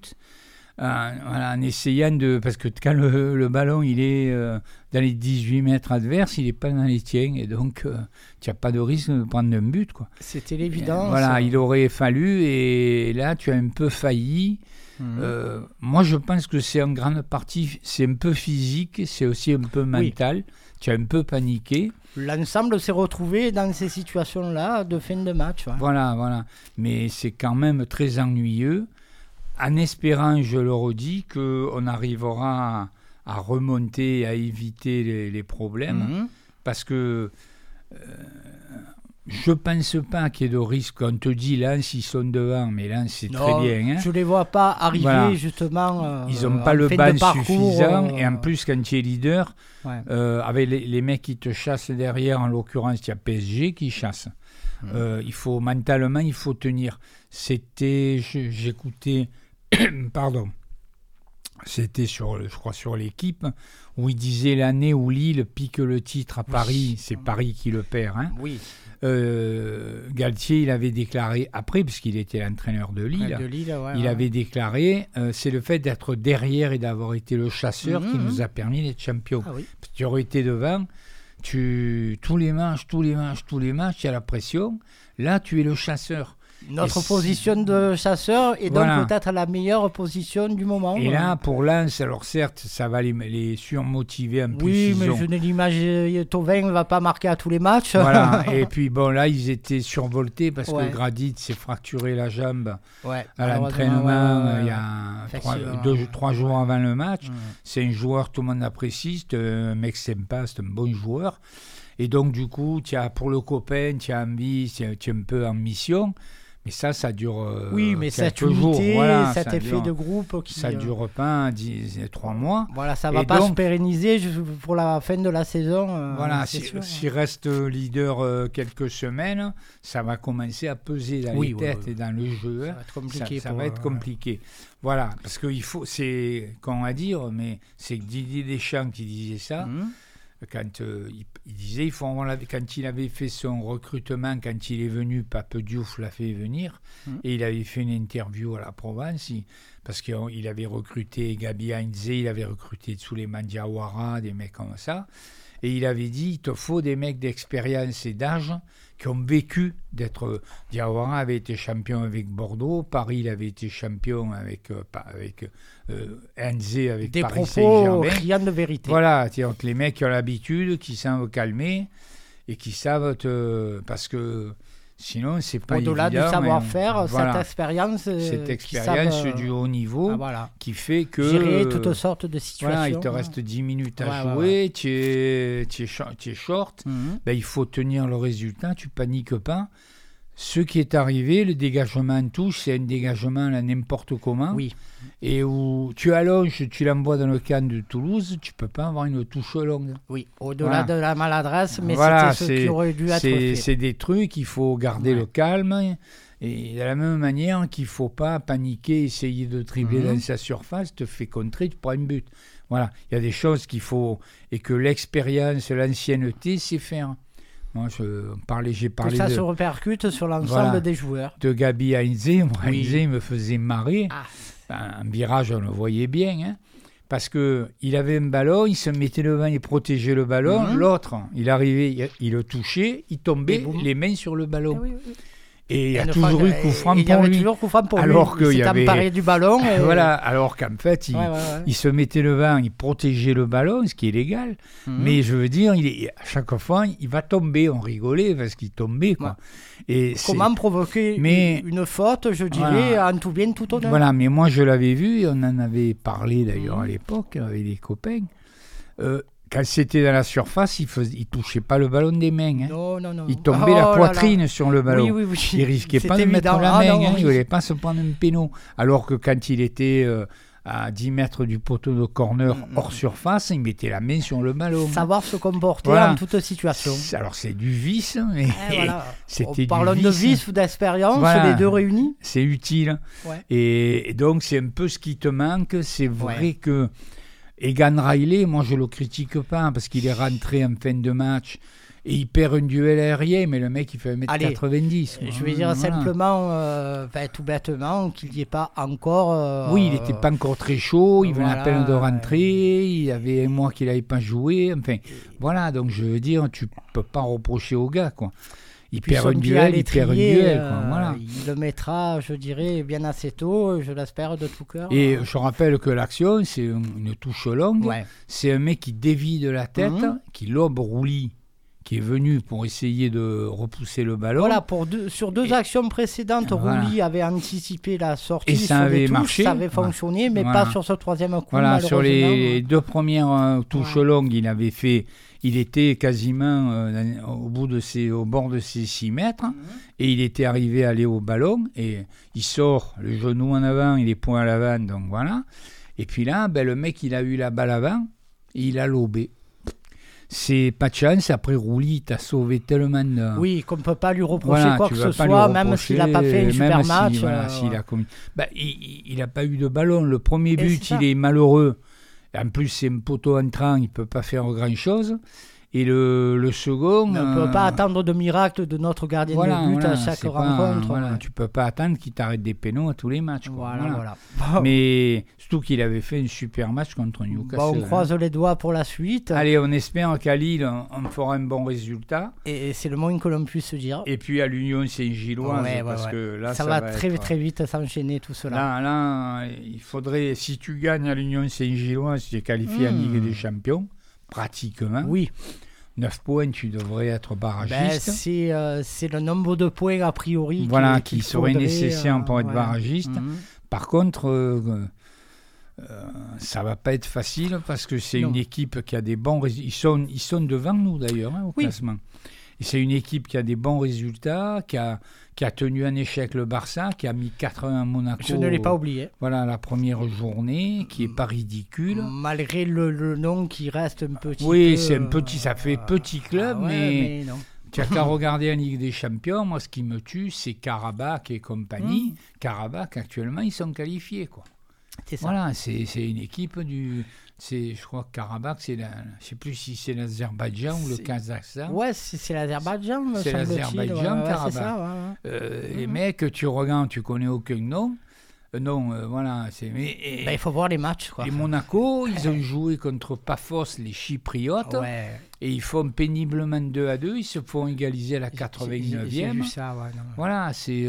En essayant de... Parce que quand le ballon il est dans les 18 mètres adverses, il n'est pas dans les tiens. Et donc, tu n'as pas de risque de prendre un but, quoi. C'était l'évidence. Voilà, il aurait fallu. Et là, tu as un peu failli. Moi, je pense que c'est en grande partie... C'est un peu physique, c'est aussi un peu mental. Tu as un peu paniqué. L'ensemble s'est retrouvé dans ces situations-là de fin de match. Voilà. Mais c'est quand même très ennuyeux. En espérant, je le redis, qu'on arrivera à remonter, à éviter les problèmes, parce que je ne pense pas qu'il y ait de risque. On te dit, Lens, ils sont devant, mais Lens, c'est très bien. Je ne les vois pas arriver, justement. Ils n'ont pas le banc suffisant, et en plus, quand tu es leader, avec les mecs qui te chassent derrière, en l'occurrence, il y a PSG qui chasse. Mentalement, il faut tenir. J'écoutais... Pardon, c'était je crois sur l'équipe où il disait l'année où Lille pique le titre à Paris, c'est Paris qui le perd. Galtier, il avait déclaré après, puisqu'il était l'entraîneur de Lille, il avait déclaré c'est le fait d'être derrière et d'avoir été le chasseur qui nous a permis d'être champions. Tu aurais été devant, tous les matchs, tu as la pression. Là, tu es le chasseur. Notre position de chasseur est donc peut-être la meilleure position du moment. Et là, pour Lens, alors certes, ça va les surmotiver un peu. Oui, mais je ne l'imagine, Thauvin ne va pas marquer à tous les matchs. Voilà, et puis bon, là, ils étaient survoltés parce que Gradit s'est fracturé la jambe à l'entraînement il y a 3 jours avant le match. C'est un joueur, tout le monde apprécie, c'est un mec sympa, c'est un bon joueur. Et donc, du coup, pour le copain, tu as envie, tu es un peu en mission. Mais ça dure oui, mais cette quelques jours. unité, Voilà, cet ça effet dure, de groupe qui... Ça dure pas 3 mois. Voilà, ça ne va pas se pérenniser pour la fin de la saison. Voilà, s'il reste leader quelques semaines, ça va commencer à peser dans les têtes et dans le jeu. Ça va être compliqué. Ça va être compliqué. Voilà, parce qu'il faut, c'est con à dire, mais c'est Didier Deschamps qui disait ça. Quand il disait, quand il avait fait son recrutement, quand il est venu, Pape Diouf l'a fait venir, et il avait fait une interview à la Provence, parce qu'il avait recruté Gabi Heinze, il avait recruté Souleymane Diawara, des mecs comme ça, et il avait dit, il te faut des mecs d'expérience et d'âge qui ont vécu d'être... Diawara avait été champion avec Bordeaux, Paris il avait été champion avec Heinze, avec des Paris Saint-Germain. Rien de vérité. Voilà, les mecs qui ont l'habitude, qui savent calmer et qui savent parce que sinon c'est pas évident. Au-delà du savoir-faire, cette expérience du haut niveau qui fait que gérer toutes sortes de situations. Voilà, il te reste 10 minutes à jouer, tu es short, il faut tenir le résultat, tu paniques pas. Ce qui est arrivé, le dégagement en touche, c'est un dégagement là, n'importe comment. Oui. Et où tu allonges, tu l'envoies dans le camp de Toulouse, tu ne peux pas avoir une touche longue. Oui, au-delà de la maladresse, mais c'était ce qui aurait dû être fait. C'est des trucs, il faut garder le calme. Et de la même manière qu'il ne faut pas paniquer, essayer de dribbler dans sa surface, te fait contrer, tu prends un but. Voilà, il y a des choses qu'il faut, et que l'expérience, l'ancienneté, c'est faire. Moi, j'ai parlé que ça se répercute sur l'ensemble des joueurs. De Gabi Heinze, Heinze, il me faisait marrer. Un virage, on le voyait bien, hein, parce qu'il avait un ballon, il se mettait devant, il protégeait le ballon. L'autre, il arrivait, il le touchait, il tombait, les mains sur le ballon. Et il y a toujours eu coup franc pour lui. Alors qu'il y avait emparé du ballon. Voilà, alors qu'en fait, il se mettait devant, il protégeait le ballon, ce qui est légal. Mais je veux dire, à chaque fois, il va tomber. On rigolait parce qu'il tombait, quoi. Et comment provoquer une faute, je dirais, en tout bien, tout honneur. Voilà, mais moi, je l'avais vu, et on en avait parlé d'ailleurs à l'époque avec des copains. Quand c'était dans la surface, il ne touchait pas le ballon des mains. Hein. Non. Il tombait la poitrine sur le ballon. Oui. Il ne risquait pas de mettre la main. Il ne voulait pas se prendre un péno. Alors que quand il était à 10 mètres du poteau de corner hors surface, il mettait la main sur le ballon. Savoir se comporter en toute situation. Alors c'est du vice, mais c'était parlons du vice. De vice ou d'expérience, les deux réunis. C'est utile. Ouais. Et donc c'est un peu ce qui te manque. C'est vrai que... Egan Riley, moi je ne le critique pas parce qu'il est rentré en fin de match et il perd un duel aérien, mais le mec il fait 1m90. Je vais dire simplement, tout bêtement, qu'il n'y ait pas encore... Oui, il n'était pas encore très chaud, il venait à peine de rentrer, il y avait un mois qu'il n'avait pas joué, enfin voilà, donc je veux dire, tu ne peux pas reprocher au gars, quoi. Il perd un duel. Voilà. Il le mettra, je dirais, bien assez tôt, je l'espère de tout cœur. Et je rappelle que l'action, c'est une touche longue. Ouais. C'est un mec qui dévie de la tête, qui lobe Roulis, qui est venu pour essayer de repousser le ballon. Voilà, sur deux actions précédentes, Roulis avait anticipé la sortie. Et ça avait marché. Ça avait fonctionné, mais pas sur ce troisième coup. Voilà, sur les deux premières touches longues, il était quasiment au bord de ses 6 mètres et il était arrivé à aller au ballon et il sort le genou en avant et les poings à l'avant, donc voilà. Et puis là, le mec, il a eu la balle avant et il a lobé. C'est pas de chance, après Roulis t'a sauvé tellement de... Oui, qu'on ne peut pas lui reprocher quoi que ce soit, même s'il n'a pas fait un super match. S'il a commis... il n'a pas eu de ballon. Le premier but, il est malheureux. En plus, c'est un poteau entrant, il ne peut pas faire grand-chose. Et le second... On ne peut pas attendre de miracle de notre gardien de but à chaque rencontre. Tu ne peux pas attendre qu'il t'arrête des pénaux à tous les matchs. Voilà. Mais surtout qu'il avait fait un super match contre Newcastle. On croise les doigts pour la suite. Allez, on espère qu'à Lille, on fera un bon résultat. Et c'est le moins que l'on puisse se dire. Et puis à l'Union Saint-Gilloise, parce que là, ça va très vite s'enchaîner tout cela. Là, il faudrait, si tu gagnes à l'Union Saint-Gilloise, tu es qualifié en Ligue des Champions, pratiquement. Oui. 9 points, tu devrais être barragiste. C'est le nombre de points a priori qui serait nécessaire pour être barragiste. Par contre, ça ne va pas être facile parce que c'est une équipe qui a des bons résultats. Ils sont devant nous d'ailleurs au classement. c'est une équipe qui a des bons résultats, qui a tenu un échec le Barça, qui a mis 4-1 à Monaco. Je ne l'ai pas oublié. Voilà, la première journée, qui n'est pas ridicule. Malgré le nom qui reste un petit Oui, peu, c'est un petit, ça fait petit club, mais non. Tu n'as qu'à regarder en Ligue des Champions. Moi, ce qui me tue, c'est Karabakh et compagnie. Karabakh, actuellement, ils sont qualifiés, quoi. C'est ça. Voilà, c'est une équipe je crois que Karabakh, je ne sais plus si c'est l'Azerbaïdjan ou le Kazakhstan. Ouais, c'est l'Azerbaïdjan, me c'est semble-t-il. l'Azerbaïdjan, Karabakh. C'est ça, Les mecs, tu regardes, tu connais aucun nom. Voilà. Il faut voir les matchs, quoi. Les Monaco, ils ont joué contre Paphos, les Chypriotes. Ouais. Et ils font péniblement 2-2. Ils se font égaliser à la 89e. J'ai vu ça, ouais. Non. Voilà, c'est...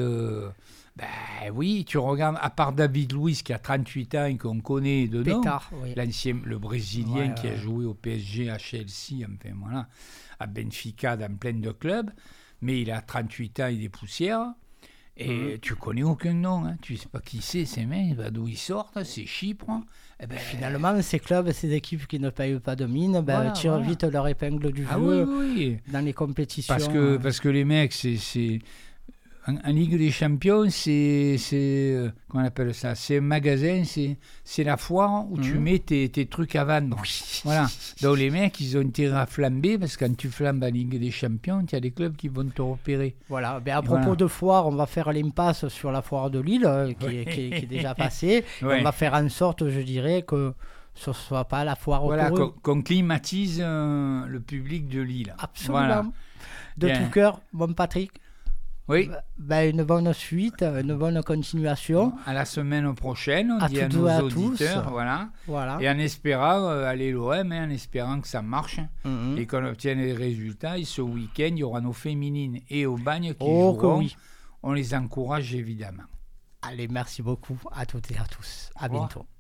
oui, tu regardes, à part David Luiz qui a 38 ans et qu'on connaît de nom, l'ancien, le Brésilien qui a joué au PSG, à Chelsea, enfin voilà, à Benfica, dans plein de clubs, mais il a 38 ans et des poussières, et tu connais aucun nom, hein. Tu ne sais pas qui c'est, ces mecs, d'où ils sortent, c'est Chypre. Finalement, ces clubs, ces équipes qui ne payent pas de mine, tirent vite leur épingle du jeu dans les compétitions. Parce que les mecs, c'est en Ligue des Champions, c'est comment on appelle ça, c'est un magasin, c'est la foire où tu mets tes trucs à vendre. Voilà. Donc les mecs, ils ont intérêt à flamber, parce que quand tu flambes en Ligue des Champions, il y a des clubs qui vont te repérer. Voilà. À propos de foire, on va faire l'impasse sur la foire de Lille, qui est déjà passée. On va faire en sorte, je dirais, que ce ne soit pas la foire au Toureux. Qu'on climatise le public de Lille. Absolument. Voilà. De tout cœur, bon Patrick. Oui. Une bonne suite, une bonne continuation. À la semaine prochaine, on dit à nos auditeurs. Tous. Voilà. Et en espérant aller l'OM, en espérant que ça marche et qu'on obtienne les résultats. Et ce week-end, il y aura nos féminines et au bagne qui joueront. Oui. On les encourage évidemment. Allez, merci beaucoup à toutes et à tous. À bientôt.